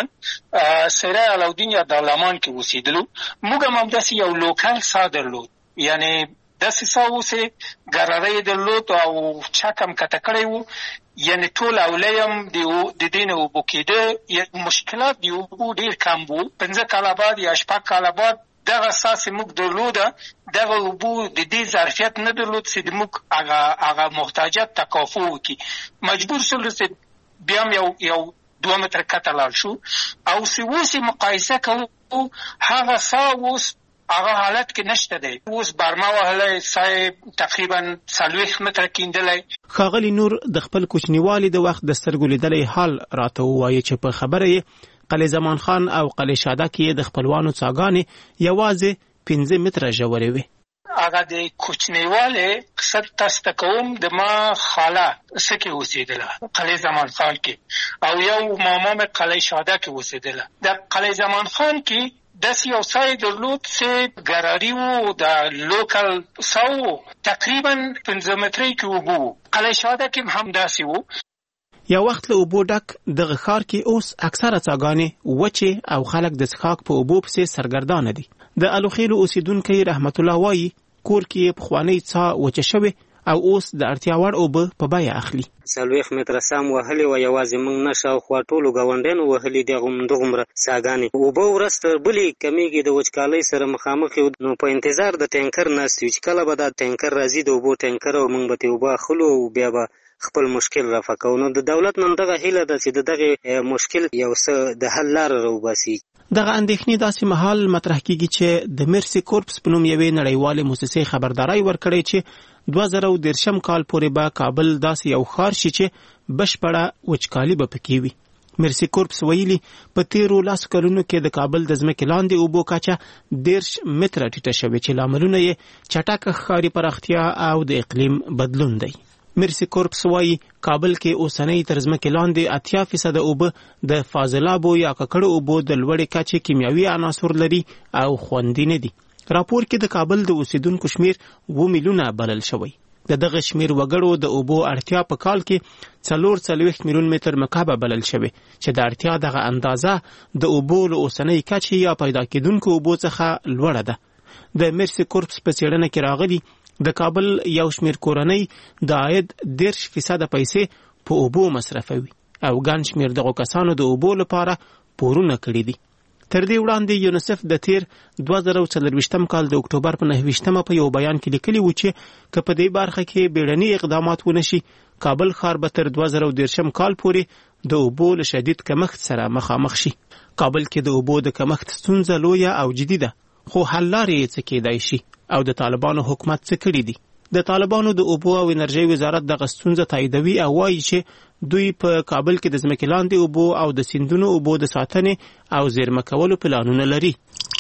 سره علاودین یا دارالمان کې اوسېدلو. موږ هم همداسې یو لوکل څاه درلود، یعنی داسې څاه و چې ګرارۍ درلود او چک هم کته کړی و، یعنی ټول اولیم د دې نه اوبو کېده. مشکلات د اوبو ډېر کم و. پنځه کاله بعد یا شپږ کاله بعد دغه اساس موږ درلوده، دغه اوبو د دې ظرفیت نه درلود چې د موږ هغه هغه محتاجات تکافو وکړي. مجبور شولو چې بیا هم یو یو دوه متره کته لاړ شو او چې اوس یې مقایسه کوو هغه څاه اوس هغه حالت کې نشته دی. اوس برما وهلی څاه تقریبا څلوېښت متره کیندلی. ښاغلي نور د خپل کوچنیوالي د وخت د سترګو لیدلی حال راته ووایي چې په خبره یې قلعه زمان خان او قلعه شاده کې د خپلوانو څاګانې یوازې پنځه متره ژورې وې. هغه د کوچنیوالې قصه تاسو ته کوم. د ما خاله څه کې اوسېدله قلعه زمان خان کې او یو ماما مې قلعه شاده کې اوسېدله. د قلعه زمان خان کې داسې یو څاه درلود چې ګراري و، د لوکل څاه و، تقریبا پنځه مترۍ کې اوبه و. قلعه شاده کې هم همداسې و. یو وخت له اوبو ډک دغه ښار کې اوس اکثره څاګانې وچې او خلک د څښاک په اوبو پسې سرګردانه دي. د الوخیلو اوسیدونکی رحمت الله وایي کور کې پخوانۍ څاه وچه شوې او اوس د اړتیا وړ اوبه په بیه اخلي. څلوېښت متره سم وهلې وه، یوازې موږ نه شاوخوا ټولو ګاونډیانو وهلي دي همدغومره څاګانې. اوبه ورځ تر بلې کمیږي، د وچکالۍ سره مخامخ یو. نو په انتظار د ټینکر ناست یو چې کله به دا ټینکر راځي د اوبو ټینکر او موږ به ترې اوبه اخلو او بیا به خپل مشکل رفع کوو. نو د دولت نن دغه هیله ده چې د دغه مشکل یو څه د حل لاره راوباسي. دغه اندېښنې داسې مهال مطرح کیږي چې د مرسي کورپس په نوم یوې نړیوالې موسسې خبرداری ورکړی چې دوه زره او دېرشم کال پورې به کابل داسې یو ښار شي چې بشپړه وچکالي به پکې وي. مرسي کورپس ویلي په تیرو لسو کلونو کې د کابل د ځمکې لاندې اوبو کچه دېرش متره ټیټه شوې چې لاملونه یې چټکه ښاري پراختیا او د اقلیم بدلون دی. مرسي کورپس وایي کابل کې اوسنۍ تر ځمکې لاندې اتیا فیصده اوبه د فاضلابو یا ککړو اوبو د لوړې کچې کیمیاوي عناصر لري او خوندي نه دي. راپور کې د کابل د اوسیدونکو شمیر اووه میلیونه بلل شوی. د دغه شمیر وګړو د اوبو اړتیا په کال کې څلور څلوېښت میلیون متر مکعب بلل شوی چې د اړتیا دغه اندازه د اوبو له اوسنۍ کچې یا پیدا کېدونکو اوبو څخه لوړه ده. د مرسي کورپس په څېړنه کې راغلي د کابل یو شمیر کورنۍ د عاید دېرش فیصده پیسې په اوبو مصرفوي او ګڼ شمیر دغو کسانو د اوبو لپاره پورونه کړي دي. تر دې وړاندې یونیسف د تیر دوه زره او څلرویشتم کال د اکتوبر په نهه ویشتمه په یو بیان کې لیکلي و چې که په دې برخه کې بیړني اقدامات ونشي کابل ښار به تر دوه زره او دېرشم کال پورې د اوبو له شدید کمښت سره مخامخ شي. کابل کې د اوبو د کمښت ستونزه لویه او جدي ده، خو حل لارې یې څه کېدای شي او د طالبانو حکومت څه کړي دي. د طالبانو د اوبو او انرژۍ وزارت دغه ستونزه تاییدوي او وایي چې دوی په کابل کې د ځمکې لاندې اوبو او د سیندونو اوبو د ساتنې او زیرمه کولو پلانونه لري.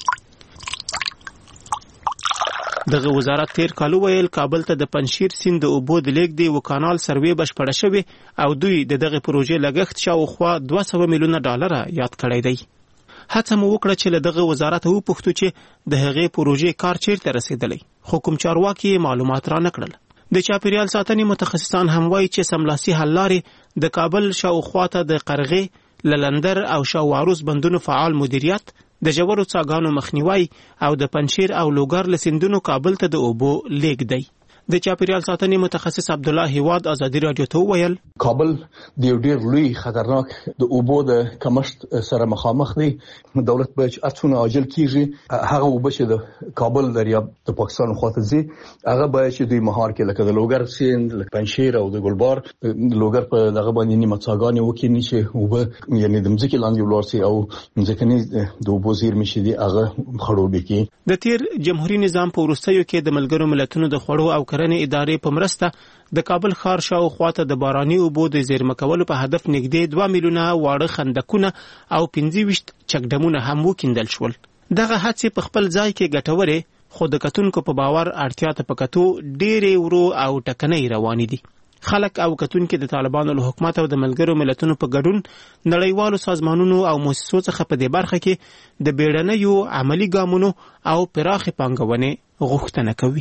دغه وزارت تیر کال ویل کابل ته د پنشیر سیند د اوبو د لیږد یو کانال سروې بشپړه شوې او دوی د دغه پروژې لګښت شاوخوا دوه سوه میلیونه ډالره یاد کړی دی. هڅه مو وکړه چې له دغه وزارت وپوښتو چې د هغې پروژې کار چیرته رسېدلی، خو کوم چارواکي معلومات را نه کړل. د چاپیریال ساتنې متخصصان هم وایي چې سملاسي حل لارې د کابل شاوخوا ته د قرغې، للندر او شاوعروس بندونو فعال مدیریت، د ژورو څاګانو مخنیوی او د پنشیر او لوګر له سیندونو کابل ته د اوبو لیږد دی. د چاپیریال ساتنې متخصص عبدالله هیواد ازادي راډیو ته وویل کابل د یو ډیر لوی خطرناک د اوبو د کمښت سره مخامخ دی. دولت باید ارڅونه عاجل کیږي هغه اوبه چې د کابل دریاب د پاکستان خواته ځي هغه باید چې دوی مهار کې لکه د لوګر سیند، لکه پنشیر او د ګلبار لوګر په دغه باندې نیمه څاګانې وکړي چې اوبه یعنی د ځمکې لاندې ولاړ شي او ځمکني د اوبو زیرمې چې دي هغه خړوبې کړي. د تیر جمهوریت نظام په وروستیو کې د ملګرو ملتونو د خوړو او کرنې ادارې په مرسته د کابل ښار شاوخوا ته د باراني اوبو د زیرمه کولو په هدف نږدې دوه میلیونه واړه خندقونه او پنځه ویشت چکډمونه هم وکیندل شول. دغه هڅې په خپل ځای کې ګټورې، خو د کتونکو په باور اړتیا ته په کتو ډېرې ورو او ټکنۍ روانې دي. خلک او کتونکي د طالبانو له حکومت او د ملګرو ملتونو په ګډون نړیوالو سازمانونو او مؤسسو څخه په دې برخه کې د بیړنیو عملی ګامونو او پراخې پانګونې غوښتنه کوي.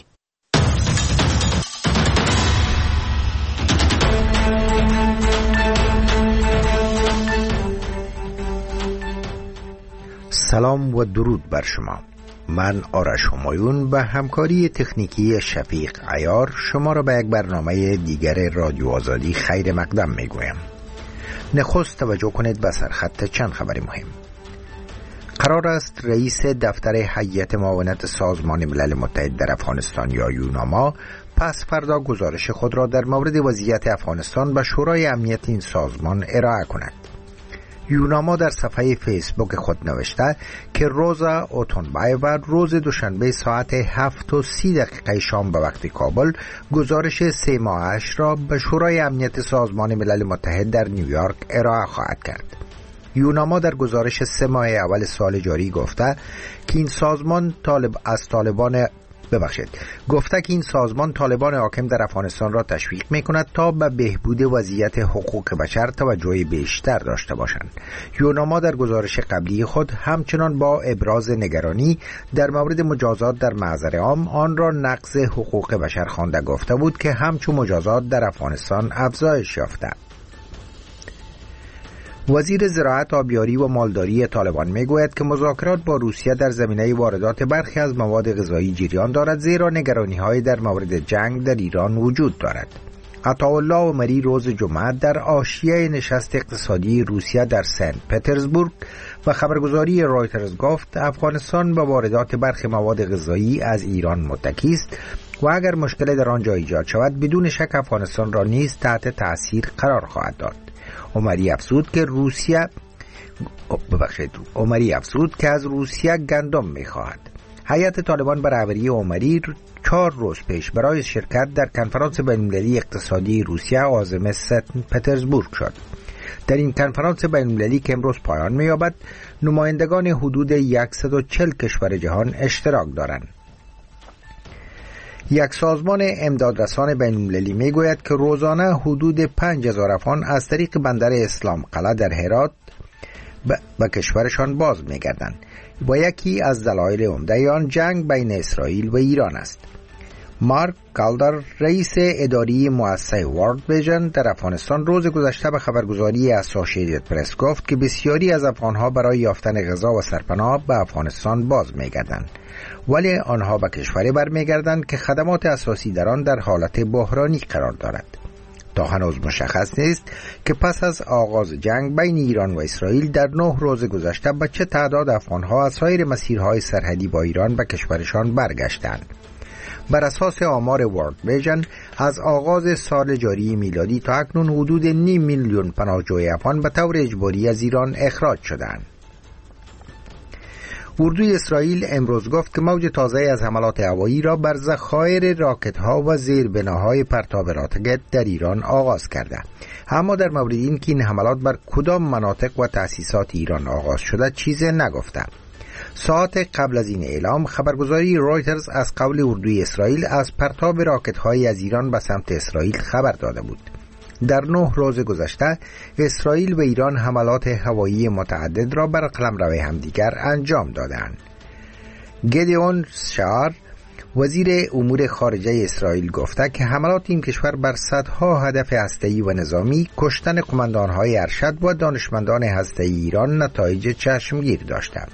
سلام و درود بر شما. من آرش همایون به همکاری تکنیکی شفیق عیار شما را به یک برنامه دیگر رادیو آزادی خیر مقدم می گویم. نخست توجه کنید به سرخط چند خبر مهم. قرار است رئیس دفتر هیئت معاونت سازمان ملل متحد در افغانستان یا یوناما پس فردا گزارش خود را در مورد وضعیت افغانستان به شورای امنیت این سازمان ارائه کند. یوناما در صفحه فیسبوک خود نوشته که روز اوتونبایو روز دوشنبه ساعت هفت و سی دقیقه شام به وقت کابل گزارش سه ماهش را به شورای امنیت سازمان ملل متحد در نیویورک ارائه خواهد کرد. یوناما در گزارش سه ماه اول سال جاری گفته که این سازمان طالب از طالبان ببخشید گفته که این سازمان طالبان حاکم در افغانستان را تشویق می‌کند تا به بهبود وضعیت حقوق بشر توجه بیشتر داشته باشند. یوناما در گزارش قبلی خود همچنان با ابراز نگرانی در مورد مجازات در محضر عام آن را نقض حقوق بشر خوانده گفته بود که همچون مجازات در افغانستان افزایش یافته. وزیر زراعت، آبیاری و مالداری طالبان میگوید که مذاکرات با روسیه در زمینه واردات برخی از مواد غذایی جریان دارد، زیرا نگرانی‌های در مورد جنگ در ایران وجود دارد. عطاالله عمری روز جمعه در حاشیه نشست اقتصادی روسیه در سن پترزبورگ و خبرگزاری رایترز گفت افغانستان با واردات برخی مواد غذایی از ایران متکی است و اگر مشکل در آنجا ایجاد شود بدون شک افغانستان را نیز تحت تأثیر قرار خواهد داد. عمری افزود که روسیه ببخشید عمری افزود که از روسیه گندم می‌خواهد. هیئت طالبان به رهبری عمری چهار روز پیش برای شرکت در کنفرانس بین‌المللی اقتصادی روسیه عازم سن پترزبورگ شد. در این کنفرانس بین‌المللی که امروز پایان می‌یابد نمایندگان حدود صد و چهل کشور جهان اشتراک دارند. یک سازمان امدادرسان بین‌المللی میگوید که روزانه حدود پنج هزار افغان از طریق بندر اسلام قلعه در هرات به کشورشان باز میگردند و یکی از دلایل عمده آن جنگ بین اسرائیل و ایران است. مارک کالدر رئیس اداری مؤسسه ورلد ویژن در افغانستان روز گذشته به خبرگزاری اسوسییتد پرس گفت که بسیاری از افغانها برای یافتن غذا و سرپناه به افغانستان باز میگردند، ولی آنها به کشوری برمیگردند که خدمات اساسی در آن در حالت بحرانی قرار دارد. تا هنوز مشخص نیست که پس از آغاز جنگ بین ایران و اسرائیل در نه روز گذشته به چه تعداد افغانها از سایر مسیرهای سرحدی با ایران به کشورشان برگشتند. بر اساس آمار ورلد ویژن از آغاز سال جاری میلادی تا اکنون حدود نیم میلیون پناهجوی افغان به طور اجباری از ایران اخراج شدند. اردوی اسرائیل امروز گفت که موج تازه از حملات هوایی را بر ذخایر راکت‌ها و زیربناهای پرتاب راکت در ایران آغاز کرده. اما در مورد این که این حملات بر کدام مناطق و تأسیسات ایران آغاز شده چیزی نگفته. ساعت قبل از این اعلام خبرگزاری رایترز از قول اردوی اسرائیل از پرتاب راکت‌های از ایران به سمت اسرائیل خبر داده بود. در نه روز گذشته اسرائیل و ایران حملات هوایی متعدد را بر قلمرو همدیگر انجام دادند. گدیون شعار وزیر امور خارجه اسرائیل گفته که حملات این کشور بر صدها هدف هسته‌ای و نظامی، کشتن قماندان‌های ارشد و دانشمندان هسته‌ای ایران نتایج چشمگیر داشته.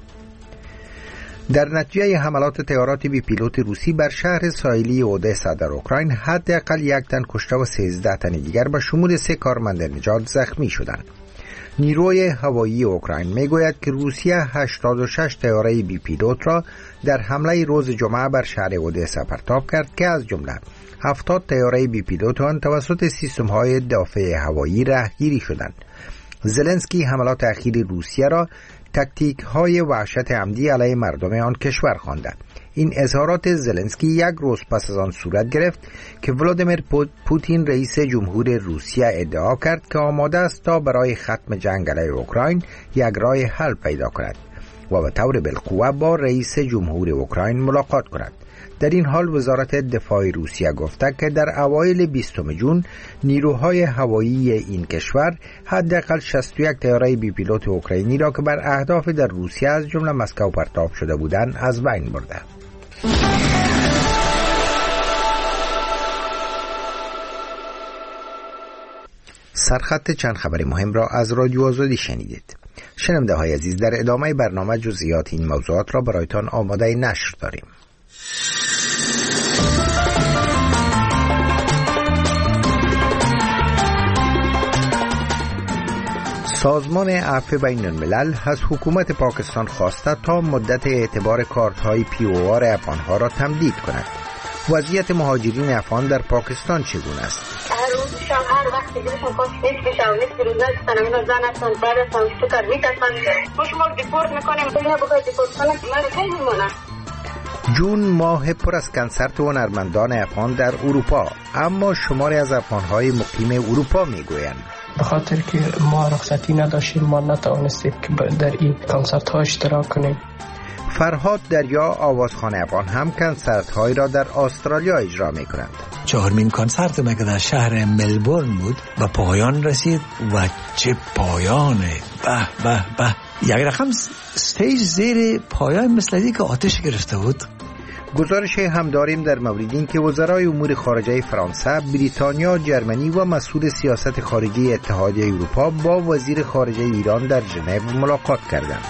در نتیجه حملات طیارات بی پیلوت روسی بر شهر ساحلی اودسا در اوکراین حداقل یک تن کشته و سیزده تن دیگر به شمول سه کارمند نجات زخمی شدند. نیروی هوایی اوکراین میگوید که روسیه هشتاد و شش طیاره بی پیلوت را در حمله روز جمعه بر شهر اودسا پرتاب کرد که از جمله هفتاد طیاره بی پیلوت آن توسط سیستم‌های دفاع هوایی رهگیری شدند. زلنسکی حملات اخیر روسیه را تاکتیک های وحشت عمدی علیه مردم آن کشور خواندند. این اظهارات زلنسکی یک روز پس از آن صورت گرفت که ولادیمیر پوتین رئیس جمهور روسیه ادعا کرد که آماده است تا برای ختم جنگ علیه اوکراین یک راه حل پیدا کند و به طور بالقوه با رئیس جمهور اوکراین ملاقات کند. در این حال وزارت دفاع روسیه گفته که در اوایل بیستم ژوئن نیروهای هوایی این کشور حداقل شصت و یک طیاره بی پیلوت اوکراینی را که بر اهداف در روسیه از جمله مسکو پرتاب شده بودند از بین برده. سرخط چند خبر مهم را از رادیو آزادی شنیدید. شنونده های عزیز، در ادامه برنامه جزئیات این موضوعات را برایتان آماده نشر داریم. سازمان عفو بین الملل از حکومت پاکستان خواسته تا مدت اعتبار کارت‌های پی او آر افغان‌ها را تمدید کند. وضعیت مهاجرین افغان در پاکستان چگونه است؟ هر روز شب هر وقت که دلشون خواست نصف شب نصف روز هستن اینا زن هستن بعد هستن فکر می‌کنن خوش ما دیپورت می‌کنیم بله بخواد دیپورت کنن من خیلی می‌مونم. جون ماه پر از کنسرت هنرمندان افغان در اروپا، اما شماری از افغان‌های مقیم اروپا می‌گویند به خاطر که ما رخصتی نداشتیم ما نتوانستیم که در این کنسرت ها اشتراک کنیم. فرهاد دریا آوازخوان افغان هم کنسرت هایی را در استرالیا اجرا می کنند. چهارمین کنسرت ما که در شهر ملبورن بود به پایان رسید و چه پایانه، به به به، یک رقم استیج زیر پایان مثل اینکه که آتش گرفته بود. گزارش هم داریم در مورد این که وزرای امور خارجه فرانسه، بریتانیا، جرمنی و مسئول سیاست خارجی اتحادیه اروپا با وزیر خارجه ایران در ژنو ملاقات کردند.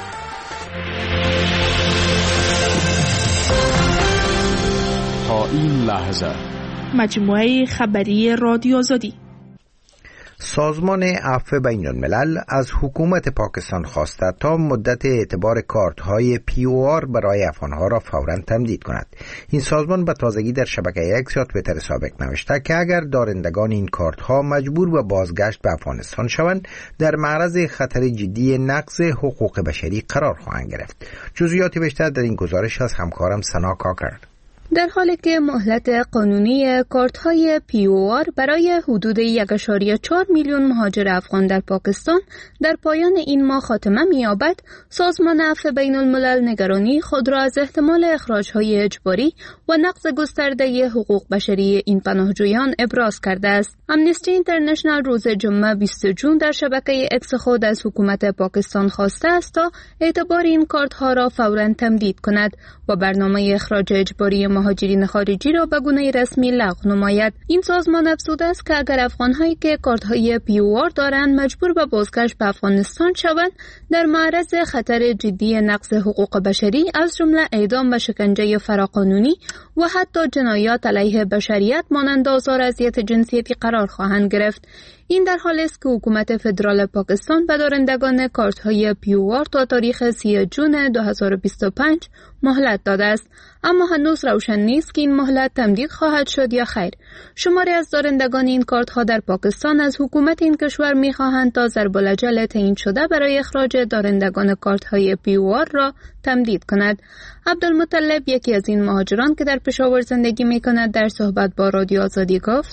تا این لحظه مجموعه خبری رادیو آزادی. سازمان عفو بین الملل از حکومت پاکستان خواسته تا مدت اعتبار کارت‌های پی او آر برای افغان‌ها را فوراً تمدید کند. این سازمان به تازگی در شبکه ایکس یا توییتر سابق نوشته که اگر دارندگان این کارت‌ها مجبور به بازگشت به افغانستان شوند، در معرض خطر جدی نقض حقوق بشری قرار خواهند گرفت. جزئیات بیشتر در این گزارش از همکارم سنا کاکر. در حالی که مهلت قانونی کارت‌های پی او آر برای حدود یک ممیز چهار میلیون مهاجر افغان در پاکستان در پایان این ماه خاتمه می‌یابد، سازمان عفو بین الملل نگرانی خود را از احتمال اخراج‌های اجباری و نقض گسترده حقوق بشری این پناهجویان ابراز کرده است. امنستی اینترنشنال روز جمعه بیست ژوئن در شبکه اکس خود از حکومت پاکستان خواسته است تا اعتبار این کارت‌ها را فوراً تمدید کند و برنامه اخراج اجباری مهاجرین خارجی را به گونه رسمی لغو نماید. این سازمان افزوده است که اگر افغان‌هایی که کارت‌های پی او آر دارند مجبور به بازگشت به افغانستان شوند، در معرض خطر جدی نقض حقوق بشری از جمله اعدام و شکنجه فراقانونی و حتی جنایات علیه بشریت مانند آزار اذیت جنسیتی قرار خواهند گرفت. این در حالی است که حکومت فدرال پاکستان به دارندگان کارت‌های پی او آر تا تاریخ سی ژوئن دو هزار و بیست و پنج مهلت داده است، اما هنوز روشن نیست که این مهلت تمدید خواهد شد یا خیر. شماری از دارندگان این کارت‌ها در پاکستان از حکومت این کشور می‌خواهند تا ضرب‌الاجل تعیین شده برای اخراج دارندگان کارت‌های پی او آر را تمدید کند. عبدالمطلب، یکی از این مهاجران که در پشاور زندگی می‌کند، در صحبت با رادیو آزادی گفت: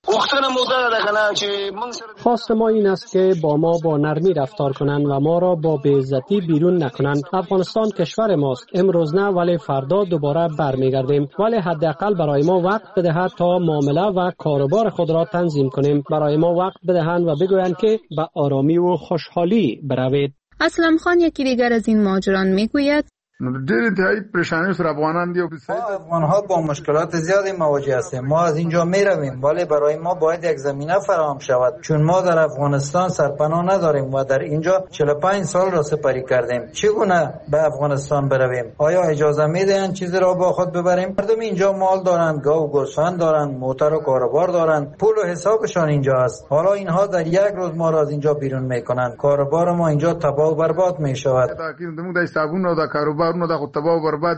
خواست ما این است که با ما با نرمی رفتار کنند و ما را با بی‌عزتی بیرون نکنند. افغانستان کشور ماست، امروز نه ولی فردا دوباره برمیگردیم، ولی حداقل برای ما وقت بدهد تا معامله و کاروبار خود را تنظیم کنیم. برای ما وقت بدهند و بگویند که به آرامی و خوشحالی بروید. اسلم خان، یکی دیگر از این مهاجران، میگوید: ډېر انتهایی پریشانی سره افغانان دی. افغان‌ها با مشکلات زیادی مواجه هستیم. ما از اینجا می رویم ولی برای ما باید یک زمینه فراهم شود، چون ما در افغانستان سرپناه نداریم و در اینجا چهل و پنج سال را سپری کردیم. چگونه به افغانستان برویم؟ آیا اجازه میدهند چیزی را با خود ببریم؟ مردم اینجا مال دارند، گاو و گوسفند دارند، موتر و کاروبار دارند، پول و حسابشان اینجا است. حالا اینها در یک روز ما را از اینجا بیرون میکنند. کاروبار ما اینجا تباه و برباد میشود.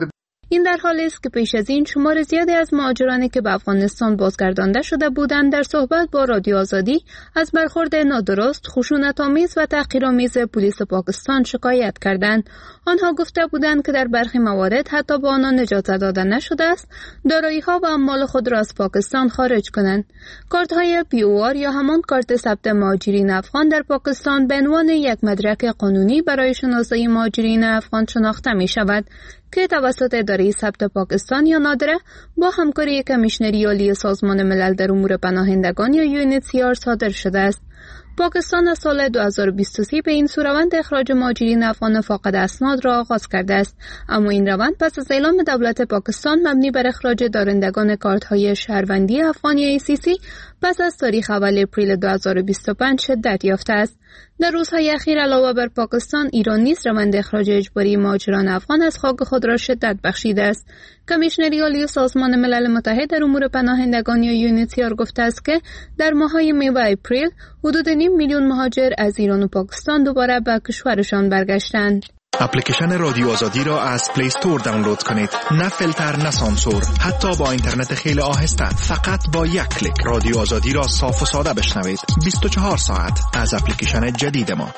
این در حالی است که پیش از این شمار زیادی از مهاجرانی که به افغانستان بازگردانده شده بودند در صحبت با رادیو آزادی از برخورد نادرست، خشونت‌آمیز و تحقیرآمیز پلیس پاکستان شکایت کردند. آنها گفته بودند که در برخی موارد حتی به آنها اجازه داده نشده است دارایی‌ها و اموال خود را از پاکستان خارج کنند. کارت‌های پی او آر یا همان کارت ثبت مهاجرین افغان در پاکستان به عنوان یک مدرک قانونی برای شناسایی مهاجرین افغان شناخته می‌شود که توسط اداره ثبت پاکستان یا نادره با همکاری کمیشنری عالی سازمان ملل در امور پناهندگان یا یو ان اچ سی آر صادر شده است. پاکستان از سال دو هزار و بیست و سه به این روند اخراج مهاجرین افغان فاقد اسناد را آغاز کرده است، اما این روند پس از اعلام دولت پاکستان مبنی بر اخراج دارندگان کارت‌های شهروندی افغان یا ای سی سی پس از تاریخ اول اپریل دو هزار و بیست و پنج شدت یافته است. در روزهای اخیر علاوه بر پاکستان، ایران نیز روند اخراج اجباری مهاجران افغان از خاک خود را شدت بخشیده است. کمیشنری عالی سازمان ملل متحد در امور پناهندگان یا یو ان اچ سی آر گفته است که در ماه‌های می و اپریل حدود نیم میلیون مهاجر از ایران و پاکستان دوباره به کشورشان برگشتند. اپلیکیشن رادیو آزادی را از پلی استور دانلود کنید. نه فیلتر نه سانسور، حتی با اینترنت خیلی آهسته، فقط با یک کلیک رادیو آزادی را صاف و ساده بشنوید. بیست و چهار ساعت از اپلیکیشن جدید ما.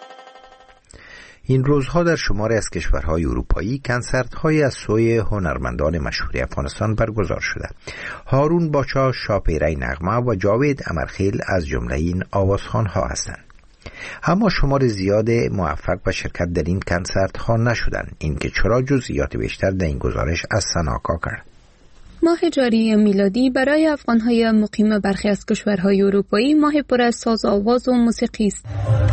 این روزها در شماری از کشورهای اروپایی کنسرت‌های از سوی هنرمندان مشهور افغانستان برگزار شده. هارون باچا، شاپیره نغمه و جاوید امرخیل از جمله این آوازخوان‌ها هستند. اما شمار زیاد موفق به شرکت در این کنسرت‌ها نشدند. این که چرا جزئیات بیشتر در این گزارش از سناکا کرد. ماه جاری میلادی برای افغان‌های مقیم برخی از کشورهای اروپایی ماه پر از ساز آواز و موسیقی است.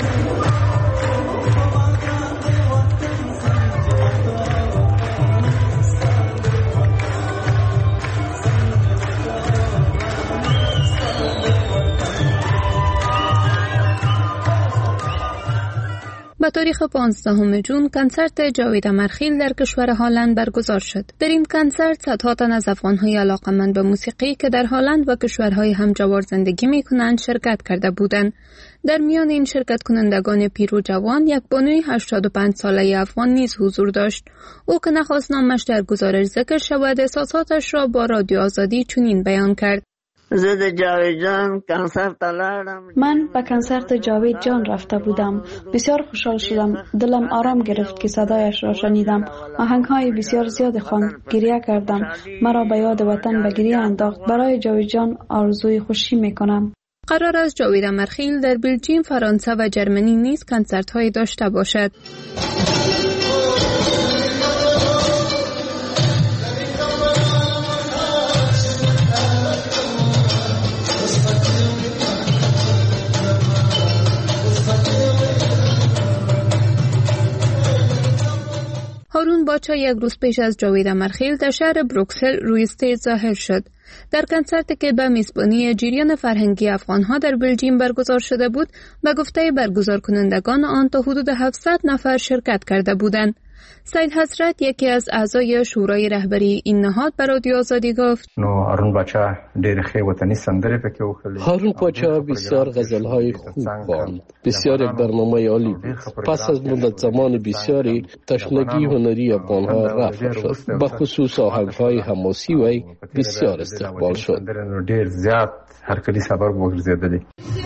به تاریخ پانزدهم ژوئن کنسرت جاوید امرخیل در کشور هلند برگزار شد. در این کنسرت صدها تن از افغان‌های علاقه‌مند به موسیقی که در هلند و کشورهای همجوار زندگی می‌کنند شرکت کرده بودند. در میان این شرکت کنندگان پیر و جوان یک بانوی هشتاد و پنج ساله افغان نیز حضور داشت. او که نخواست نامش در گزارش ذکر شود، احساساتش را با رادیو آزادی چنین بیان کرد: زه د جاوید جان کنسرت ته لاړم. من به کنسرت جاوید جان رفته بودم. بسیار خوشحال شدم. دلم آرام گرفت که صدایش را شنیدم. آهنگ‌های بسیار زیاد خواند. گریه کردم. مرا به یاد وطن به گریه انداخت. برای جاوید جان آرزوی خوشی می‌کنم. قرار است جاوید امرخیل در بلژیم، فرانسه و جرمنی نیز کنسرت‌هایی داشته باشد. هارون باچا یک روز پیش از جاوید امرخیل در شهر بروکسل روی استیج ظاهر شد. در کنسرتی که به میزبانی جریان فرهنگی افغان‌ها در بلژیم برگزار شده بود، به گفته برگزار کنندگان آن تا حدود هفتصد نفر شرکت کرده بودند. سید حضرت، یکی از اعضای شورای رهبری این نهاد، به رادیو آزادی گفت: نو هارون باچا ډېر ښه وطني سندرې پکې وکړې. هارون باچا بسیار غزل‌های خوب خواند. بسیار یک برنامه عالی بود. پس از مدت زمان بسیاری تشنگی هنری افغان‌ها رفع شد. به خصوص آهنگ‌های حماسی وی بسیار استقبال شد. ډېر زیات هرکلی سبب وګرځېدلی.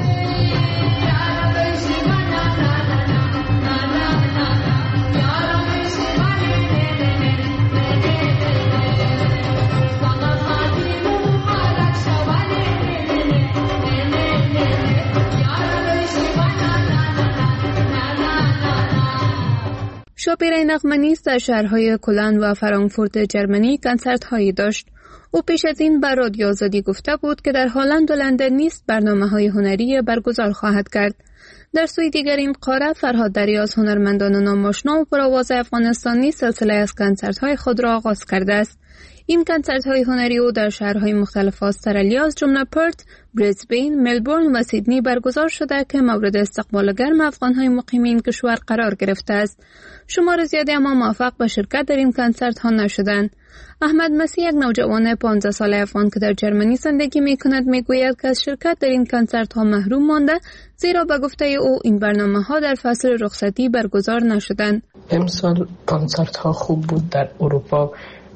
شاپیره نغمه نیز در شهرهای کلن و فرانکفورت جرمنی کنسرت هایی داشت. او پیش از این بر رادیو آزادی گفته بود که در هلند و لندن نیز برنامه‌های هنری برگزار خواهد کرد. در سوی دیگر این قاره، فرهاد دری از هنرمندان ناماشنا و پرآواز افغانستان نیز سلسله از کنسرت‌های خود را آغاز کرده است. این کنسرت‌های هنری او در شهرهای مختلف استرالیا از جمله پرت، بریسبین، ملبورن و سیدنی برگزار شده که مورد استقبال گرم افغان‌های مقیم این کشور قرار گرفته است. شمار زیادی اما موفق به شرکت در این کنسرت‌ها نشدند. احمد مسیح، یک نوجوان پانزده ساله افغان که در جرمنی زندگی می‌کند، می‌گوید که از شرکت در این کنسرت‌ها محروم مانده، زیرا به گفته او این برنامه‌ها در فصل رخصتی برگزار نشدند. امسال کنسرت‌ها خوب بود در اروپا.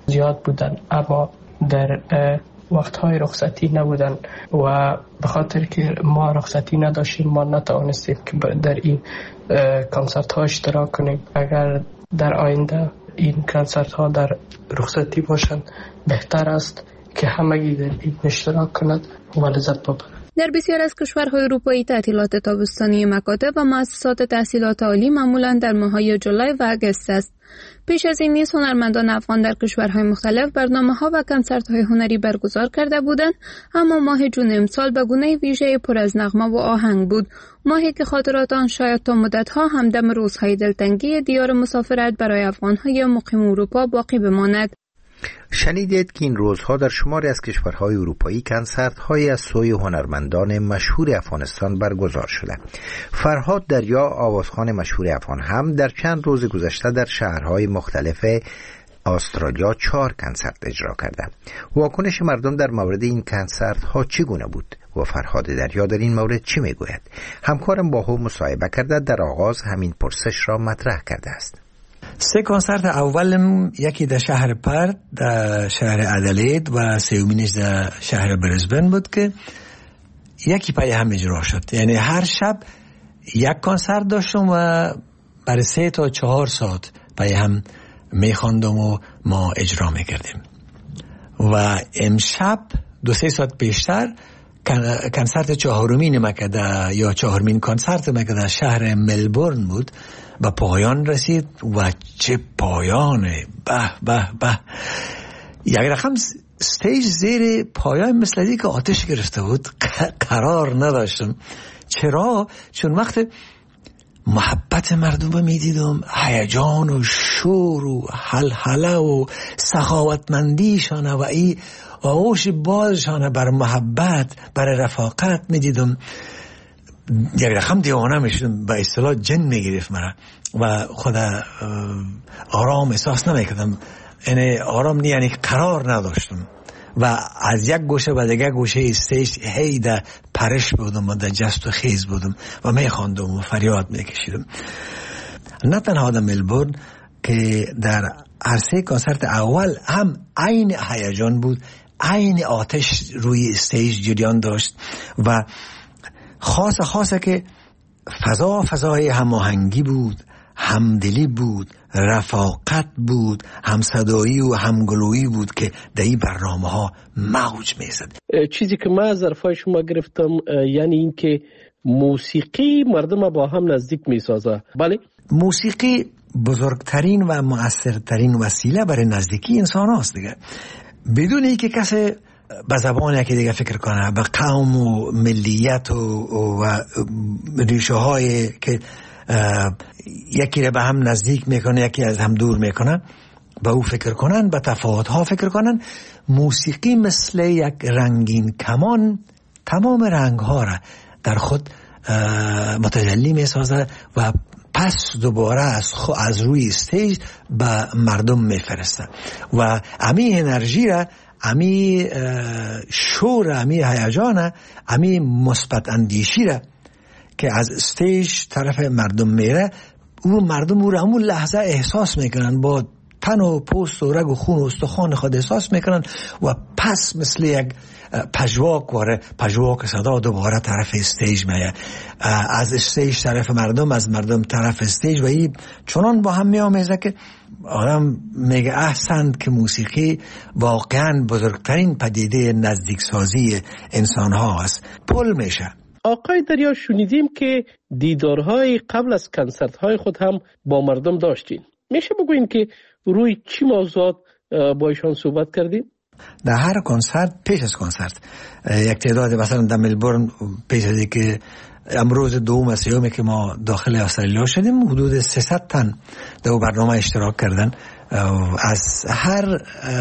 زیاد بودن، اما در وقتهای رخصتی نبودن و به خاطر که ما رخصتی نداشتیم ما نتوانستیم که در این کنسرت ها اشتراک کنیم. اگر در آینده این کنسرت ها در رخصتی باشند بهتر است که همگی در این اشتراک کند و لذت ببرند. در بسیار از کشورهای اروپایی تعطیلات تابستانی مکاتب و مؤسسات تحصیلات عالی معمولاً در ماه‌های جولای و آگوست است. پیش از این نیز هنرمندان افغان در کشورهای مختلف برنامه‌ها و کنسرت‌های هنری برگزار کرده بودند، اما ماه جون امسال به گونه ویژه پر از نغمه و آهنگ بود، ماهی که خاطرات آن شاید تا مدت‌ها همدم روزهای دلتنگی دیار مسافرت برای افغان‌های مقیم اروپا باقی بماند. شنیدید که این روزها در شماری از کشورهای اروپایی کنسرت‌های از سوی هنرمندان مشهور افغانستان برگزار شده. فرهاد دریا، آوازخوان مشهور افغان، هم در چند روز گذشته در شهرهای مختلف استرالیا چهار کنسرت اجرا کرده. واکنش مردم در مورد این کنسرت‌ها چگونه بود و فرهاد دریا در این مورد چی میگوید؟ همکارم با هم مصاحبه کرده در آغاز همین پرسش را مطرح کرده است. سه کنسرت اولم یکی در شهر پرت، در شهر ادلید و سومینش در شهر برزبن بود که یکی پای هم اجرا شد. یعنی هر شب یک کنسرت داشتم و برای سه تا چهار ساعت پای هم میخواندم و ما اجرا میکردیم. و امشب دو سه ساعت پیشتر کنسرت چهارمین مکده یا چهارمین کنسرت مکده شهر ملبورن بود و پایان رسید و چه پایانه، به به به. یک رقم استیج زیر پایان مثل اینکه که آتش گرفته بود، قرار نداشتم. چرا؟ چون وقت محبت مردم میدیدم، هیجان و شور و هلهله و سخاوتمندیشان و ای آغوش بازشان بر محبت، بر رفاقت میدیدم، یک رقم دیوانه میشدم، به اصطلاح جن میگرفت مرا و خدا آرام احساس نمیکردم. یعنی آرام نی، یعنی قرار نداشتم و از یک گوشه به دیگه گوشه استیج هی در پرش بودم و در جست و خیز بودم و میخواندم و فریاد میکشیدم. نه تنها در ملبورن که در هر سه کنسرت اول هم عین هیجان بود، عین آتش روی استیج جریان داشت و خاصه خاصه که فضا فضای هماهنگی بود، همدلی بود، رفاقت بود، همصدایی و همگلویی بود که در این برنامه ها موج میزد. چیزی که من از حرفای شما گرفتم یعنی این که موسیقی مردم با هم نزدیک میسازه. بله، موسیقی بزرگترین و مؤثرترین وسیله برای نزدیکی انسان هاست دیگه. بدون اینکه کسی به زبان یکی دیگه فکر کنه، به قوم و ملیت و, و ریشه های که یکی رو به هم نزدیک میکنه یکی از هم دور میکنه، به او فکر کنن، به تفاوت ها فکر کنن. موسیقی مثل یک رنگین کمان تمام رنگ ها را در خود متجلی میسازه و پس دوباره از, از روی استیج به مردم میفرسته و امی انرژی را، امی شور، امی هیجان، امی مثبت اندیشی را که از استیج طرف مردم میره، او مردم او را همون لحظه احساس میکنن، با تن و پوست و رگ و خون و استخوان خود احساس میکنن و پس مثل یک پژواک واره پژواک صدا دوباره طرف استیج میه، از استیج طرف مردم، از مردم طرف استیج و این چنان با هم میامیزه که آدم میگه احسن که موسیقی واقعا بزرگترین پدیده نزدیک سازی انسان ها است. پل میشه. آقای دریا، شنیدیم که دیدارهای قبل از کنسرت‌های خود هم با مردم داشتین. میشه بگوین که روی چی موضوعات با ایشان صحبت کردیم؟ در هر کنسرت، پیش از کنسرت یک تعداد، مثلا در ملبورن پیش از که امروز دوم از سیومی که ما داخل استرالیا شدیم، حدود سیصد تن در برنامه اشتراک کردن از هر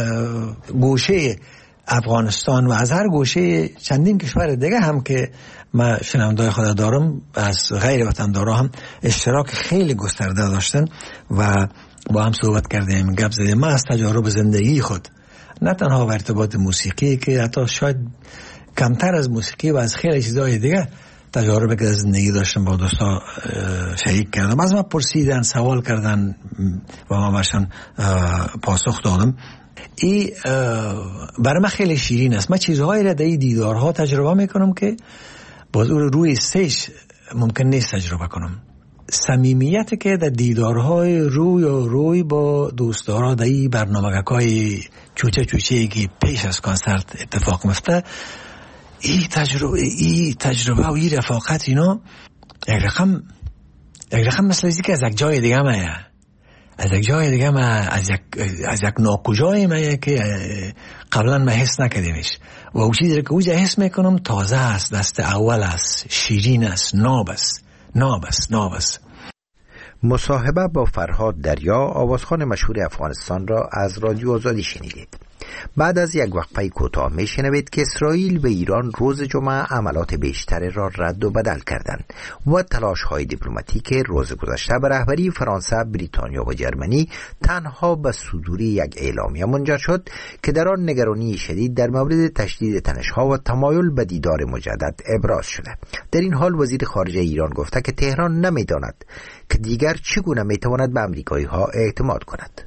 گوشه افغانستان و از هر گوشه چندین کشور دیگه هم که ما شنوندای خود دارم، از غیر وطندارا هم اشتراک خیلی گسترده داشتن و با هم صحبت کردیم، گپ زدیم. ما از تجارب زندگی خود، نه تنها ارتباط موسیقی که حتی شاید کمتر از موسیقی و از خیلی چیزهای دیگه تجاربی که از زندگی داشتم با دوستا شریک کردم. از ما پرسیدن، سوال کردن و ما باشن پاسخ دادم این برای من خیلی شیرین است. من چیزهایی را در این دیدارها تجربه میکنم که باز روی استیج ممکن نیست تجربه کنم. صمیمیت که در دیدارهای روی و روی با دوستدارا در این برنامه‌های چوچه چوچه که پیش از کنسرت اتفاق میفته، این تجربه این تجربه و این رفاقت اینا یک رقم یک رقم مثل اینکه از یک جای دیگه میه، از یک جای دیگه ما از یک از یک ناکجای میه که قبلا ما حس نکردیمش و اون چیزی که اوجا حس میکنم تازه است، دست اول است، شیرین است، ناب است ناب است ناب است. مصاحبه با فرهاد دریا، آوازخوان مشهور افغانستان را از رادیو آزادی شنیدید. بعد از یک وقفه کوتاه میشنوید که اسرائیل و ایران روز جمعه عملات بیشتر را رد و بدل کردند و تلاش‌های دیپلماتیک روز گذشته به رهبری فرانسه، بریتانیا و جرمنی تنها به صدور یک اعلامیه منجر شد که در آن نگرانی شدید در مورد تشدید تنش‌ها و تمایل به دیدار مجدد ابراز شده. در این حال وزیر خارجه ایران گفته که تهران نمی‌داند که دیگر چگونه می‌تواند به آمریکایی‌ها اعتماد کند.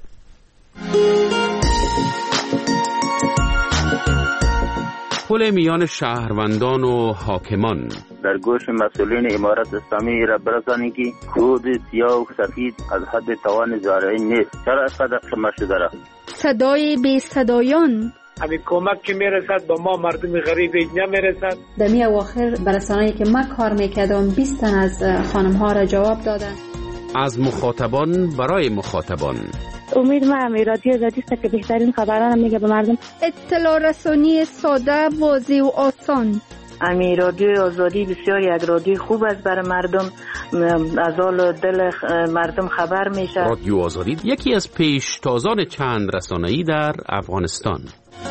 پل میان شهروندان و حاکمان در گوش مسئولین امارت اسلامی را برسانید که خود سیاه و سفید از حد توان زارعین نیست. چرا اینقدر خمار شده را؟ صدای بی صدایان همین کمک که میرسد با ما مردم غریب نمیرسد. در می اواخر برسانه‌ای که ما کار میکردم بیست تن از خانم ها را جواب دادن. از مخاطبان برای مخاطبان. امید ما هم رادیو آزادی است که بهترین خبران میگه به مردم. اطلاع رسانی ساده، واضح و آسان. امی رادیو آزادی بسیار یک رادیو خوب است برای مردم، از حال دل مردم خبر میشه. رادیو آزادی یکی از پیشتازان چند رسانه‌ای در افغانستان.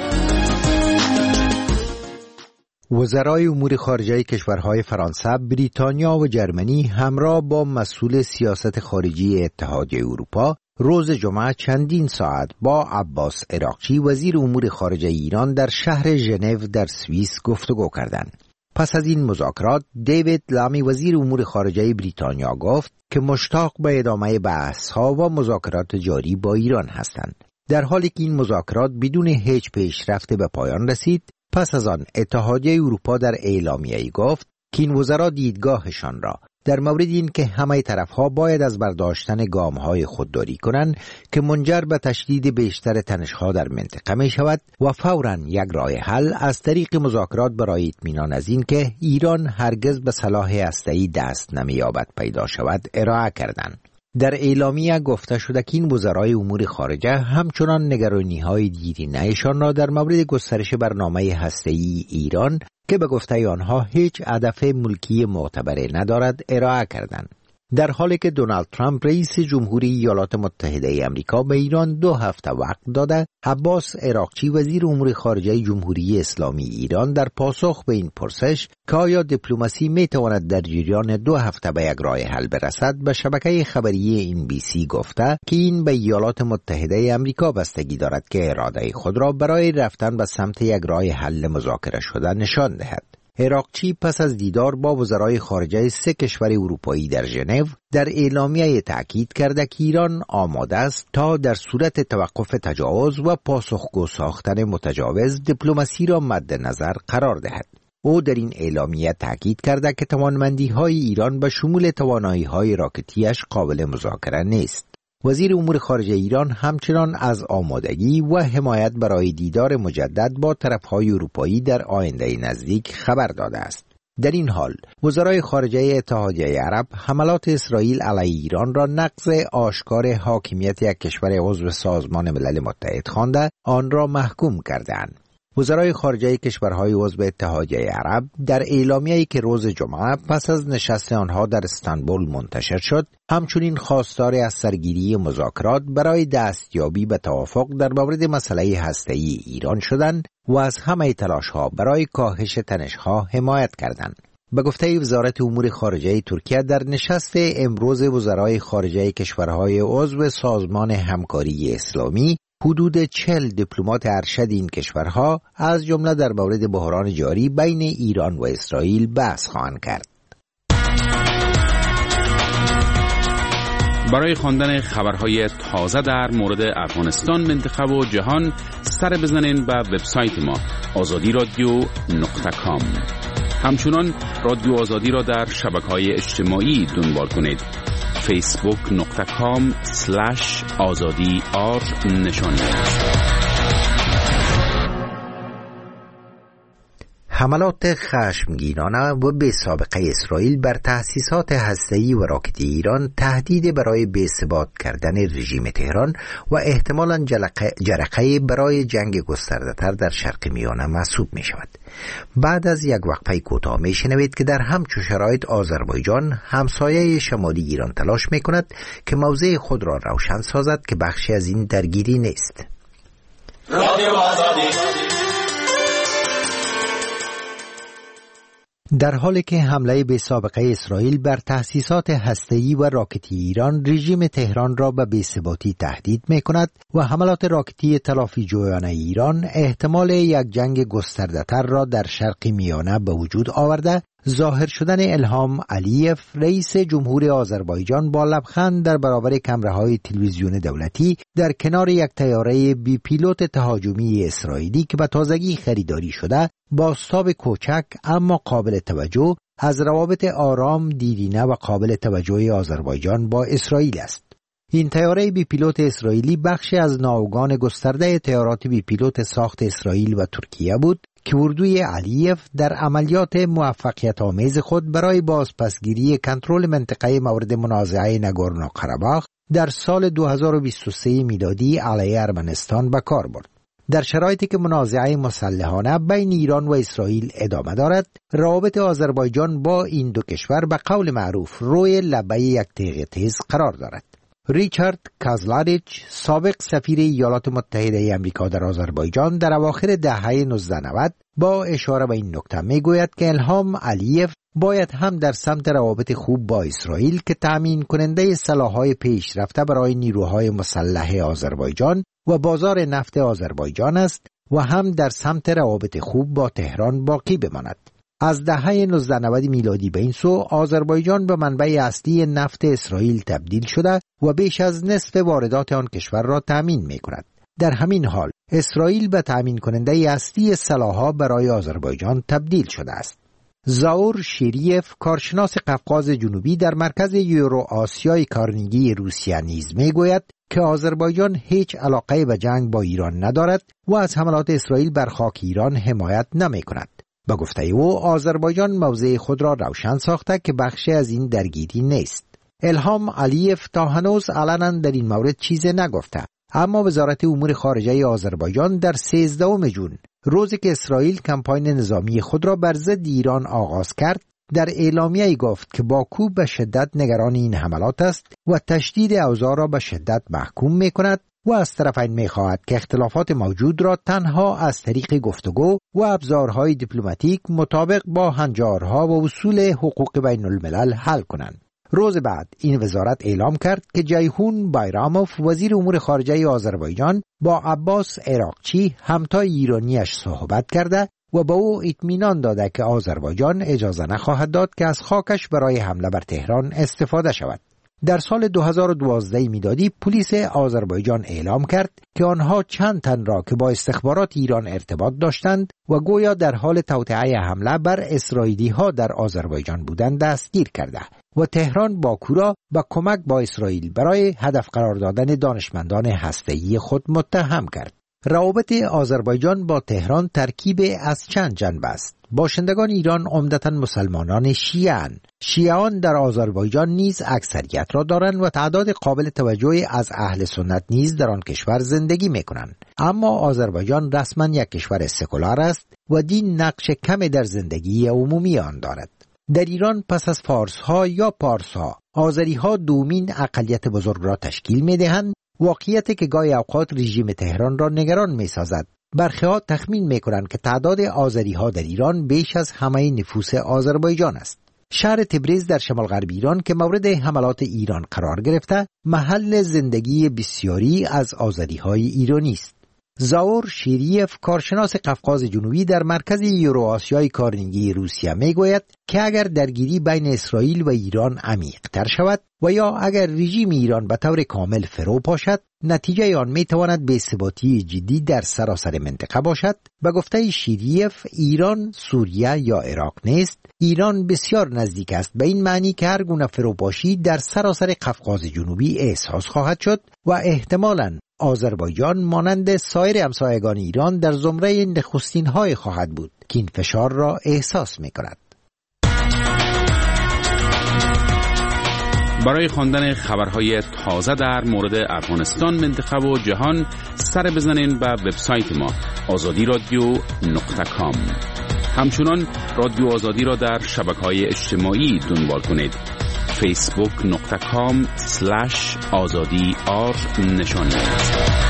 وزرای امور خارجه کشورهای فرانسه، بریتانیا و جرمنی همراه با مسئول سیاست خارجی اتحادیه اروپا روز جمعه چندین ساعت با عباس عراقچی وزیر امور خارجه ایران در شهر ژنو در سوئیس گفتگو کردند. پس از این مذاکرات دیوید لامی وزیر امور خارجه بریتانیا گفت که مشتاق به ادامه بحث‌ها و مذاکرات جاری با ایران هستند. در حالی که این مذاکرات بدون هیچ پیشرفت به پایان رسید، پس از آن اتحادیه اروپا در اعلامیه‌ای گفت که این وزرا دیدگاهشان را در مورد این که همه طرفها باید از برداشتن گام‌های خودداری کنند که منجر به تشدید بیشتر تنش‌ها در منطقه می شود و فوراً یک راه حل از طریق مذاکرات برای اطمینان از این که ایران هرگز به سلاح هسته‌ای دست نمی‌یابد پیدا شود ارائه کردند. در اعلامیه گفته شده که این وزرای امور خارجه همچنان نگرانی‌های دیرینه‌شان را در مورد گسترش برنامه هسته‌ای ایران که به گفته آنها هیچ هدف ملکی معتبری ندارد ارائه کردند. در حالی که دونالد ترامپ رئیس جمهوری ایالات متحده آمریکا به ایران دو هفته وقت داده، عباس عراقچی وزیر امور خارجه جمهوری اسلامی ایران در پاسخ به این پرسش که آیا دیپلماسی می تواند در جریان دو هفته به یک راه حل برسد، به شبکه خبری این بی سی گفته که این به ایالات متحده آمریکا بستگی دارد که اراده خود را برای رفتن به سمت یک راه حل مذاکره شده نشان دهد. عراقچی پس از دیدار با وزرای خارجه سه کشور اروپایی در ژنو در اعلامیه تأکید کرده که ایران آماده است تا در صورت توقف تجاوز و پاسخگو ساختن متجاوز دیپلماسی را مد نظر قرار دهد. او در این اعلامیه تأکید کرده که توانمندی‌های ایران به شمول توانایی‌های راکتیش قابل مذاکره نیست. وزیر امور خارجه ایران همچنان از آمادگی و حمایت برای دیدار مجدد با طرف‌های اروپایی در آینده نزدیک خبر داده است. در این حال وزرای خارجه اتحادیه عرب حملات اسرائیل علیه ایران را نقض آشکار حاکمیت یک کشور عضو سازمان ملل متحد خوانده آن را محکوم کردند. وزرای خارجه کشورهای عضو اتحادیه عرب در اعلامیه‌ای که روز جمعه پس از نشست آنها در استانبول منتشر شد، همچنین خواستار از سرگیری مذاکرات برای دستیابی به توافق در مورد مسئله هسته‌ای ایران شدند و از همه تلاش‌ها برای کاهش تنش‌ها حمایت کردند. به گفته وزارت امور خارجه ترکیه در نشست امروز وزرای خارجه کشورهای عضو سازمان همکاری اسلامی، حدود چهل دیپلمات ارشد این کشورها از جمله در مورد بحران جاری بین ایران و اسرائیل بحث خواهند کرد. برای خواندن خبرهای تازه در مورد افغانستان، منطقه و جهان سر بزنین به وبسایت ما آزادی رادیو نقطه کام. همچنان رادیو آزادی را در شبکه‌های اجتماعی دنبال کنید. فیسبوک نقطه کام سلش آزادی آر نشانی. حملات خشمگینانه و بی سابقه اسرائیل بر تأسیسات هسته‌ای و راکتی ایران تهدید برای بی‌ثبات کردن رژیم تهران و احتمالاً جرقه برای جنگ گسترده‌تر در شرق میانه محسوب می شود. بعد از یک وقفه کوتاه می شنوید که در همچون شرایط آذربایجان همسایه شمالی ایران تلاش می کند که موضع خود را روشن سازد که بخشی از این درگیری نیست. رادیو آزادی. در حالی که حمله به سابقه اسرائیل بر تأسیسات هسته‌ای و راکتی ایران رژیم تهران را به بی‌ثباتی تهدید می‌کند و حملات راکتی تلافی جویانه ایران احتمال یک جنگ گسترده‌تر را در شرق میانه به وجود آورده، ظاهر شدن الهام علیف رئیس جمهور آذربایجان با لبخند در برابر کامراهای تلویزیون دولتی در کنار یک طیاره بی پیلوت تهاجمی اسرائیلی که به تازگی خریداری شده، بازتاب کوچک اما قابل توجه از روابط آرام، دیرینه و قابل توجه آذربایجان با اسرائیل است. این طیاره بی پیلوت اسرائیلی بخشی از ناوگان گسترده طیارات بی پیلوت ساخت اسرائیل و ترکیه بود که اردوی علیف در عملیات موفقیت آمیز خود برای بازپسگیری کنترل منطقه مورد منازعه ناگورنو قره‌باخ در سال دو هزار و بیست و سه میلادی علیه ارمنستان به کار برد. در شرایطی که منازعه مسلحانه بین ایران و اسرائیل ادامه دارد، روابط آذربایجان با این دو کشور به قول معروف روی لبه یک تیغ تیز قرار دارد. ریچارد کازلاریچ، سابق سفیر ایالات متحده آمریکا در آذربایجان، در اواخر دهه نوزده نود با اشاره به این نکته میگوید که الهام علیف باید هم در سمت روابط خوب با اسرائیل که تامین کننده سلاح‌های پیشرفته برای نیروهای مسلح آذربایجان و بازار نفت آذربایجان است و هم در سمت روابط خوب با تهران باقی بماند. از دهه نوزده نود میلادی به این سو آذربایجان به منبع اصلی نفت اسرائیل تبدیل شده و بیش از نصف واردات آن کشور را تامین می کند. در همین حال اسرائیل به تامین کننده اصلی سلاح‌ها برای آذربایجان تبدیل شده است. زاور شیریف، کارشناس قفقاز جنوبی در مرکز یورو آسیای کارنگی روسیه نیز میگوید که آذربایجان هیچ علاقه به جنگ با ایران ندارد و از حملات اسرائیل بر خاک ایران حمایت نمی کند. با گفته او آذربایجان موضع خود را روشن ساخته که بخشی از این درگیری نیست. الهام علیف تا هنوز علنا در این مورد چیزی نگفته، اما وزارت امور خارجه آذربایجان در سیزدهم ژوئن، روزی که اسرائیل کمپاین نظامی خود را بر ضد ایران آغاز کرد، در اعلامیه‌ای گفت که باکو به شدت نگران این حملات است و تشدید اوضاع را به شدت محکوم می‌کند و از طرفین می‌خواهد که اختلافات موجود را تنها از طریق گفتگو و ابزارهای دیپلماتیک مطابق با هنجارها و اصول حقوق بین الملل حل کنند. روز بعد این وزارت اعلام کرد که جیهون بایراموف، وزیر امور خارجه آذربایجان، با عباس عراقچی همتای ایرانیش صحبت کرده و به او اطمینان داده که آذربایجان اجازه نخواهد داد که از خاکش برای حمله بر تهران استفاده شود. در سال دو هزار و دوازده میلادی پلیس آذربایجان اعلام کرد که آنها چند تن را که با استخبارات ایران ارتباط داشتند و گویا در حال توطئه حمله بر اسرائیلی ها در آذربایجان بودند دستگیر کرده و تهران باکو را با کمک با اسرائیل برای هدف قرار دادن دانشمندان هسته‌ای خود متهم کرد. روابط آذربایجان با تهران ترکیب از چند جنبه است. باشندگان ایران عمدتاً مسلمانان شیعه‌اند. شیعیان در آذربایجان نیز اکثریت را دارند و تعداد قابل توجهی از اهل سنت نیز در آن کشور زندگی می‌کنند. اما آذربایجان رسما یک کشور سکولار است و دین نقش کمی در زندگی عمومی آن دارد. در ایران پس از فارس‌ها یا پارس‌ها، آذری‌ها دومین اقلیت بزرگ را تشکیل می‌دهند، واقعیتی که گاهی اوقات رژیم تهران را نگران می‌سازد. برخی‌ها تخمین می‌کنند که تعداد آذری‌ها در ایران بیش از همه نفوس آذربایجان است. شهر تبریز در شمال غرب ایران که مورد حملات ایران قرار گرفته، محل زندگی بسیاری از آذری‌های ایرانی است. زاور شیریف، کارشناس قفقاز جنوبی در مرکز یورو-آسیای کارنگی روسیه میگوید که اگر درگیری بین اسرائیل و ایران عمیق تر شود و یا اگر رژیم ایران به طور کامل فرو پاشد، نتیجه آن می تواند بی‌ثباتی جدی در سراسر منطقه باشد. به گفته شیریف، ایران سوریه یا عراق نیست. ایران بسیار نزدیک است به این معنی که هر گونه فروپاشی در سراسر قفقاز جنوبی احساس خواهد شد و احتمالاً آذربایجان مانند سایر همسایگان ایران در زمره نخستین‌های خواهد بود که این فشار را احساس می‌کند. برای خواندن خبرهای تازه در مورد افغانستان، منطقه و جهان سر بزنین به وبسایت ما آزادی رادیو نقطه کام. همچنان رادیو آزادی را در شبکه‌های اجتماعی دنبال کنید. فیسبوک نقطه کام سلش آزادی آر نشانی است.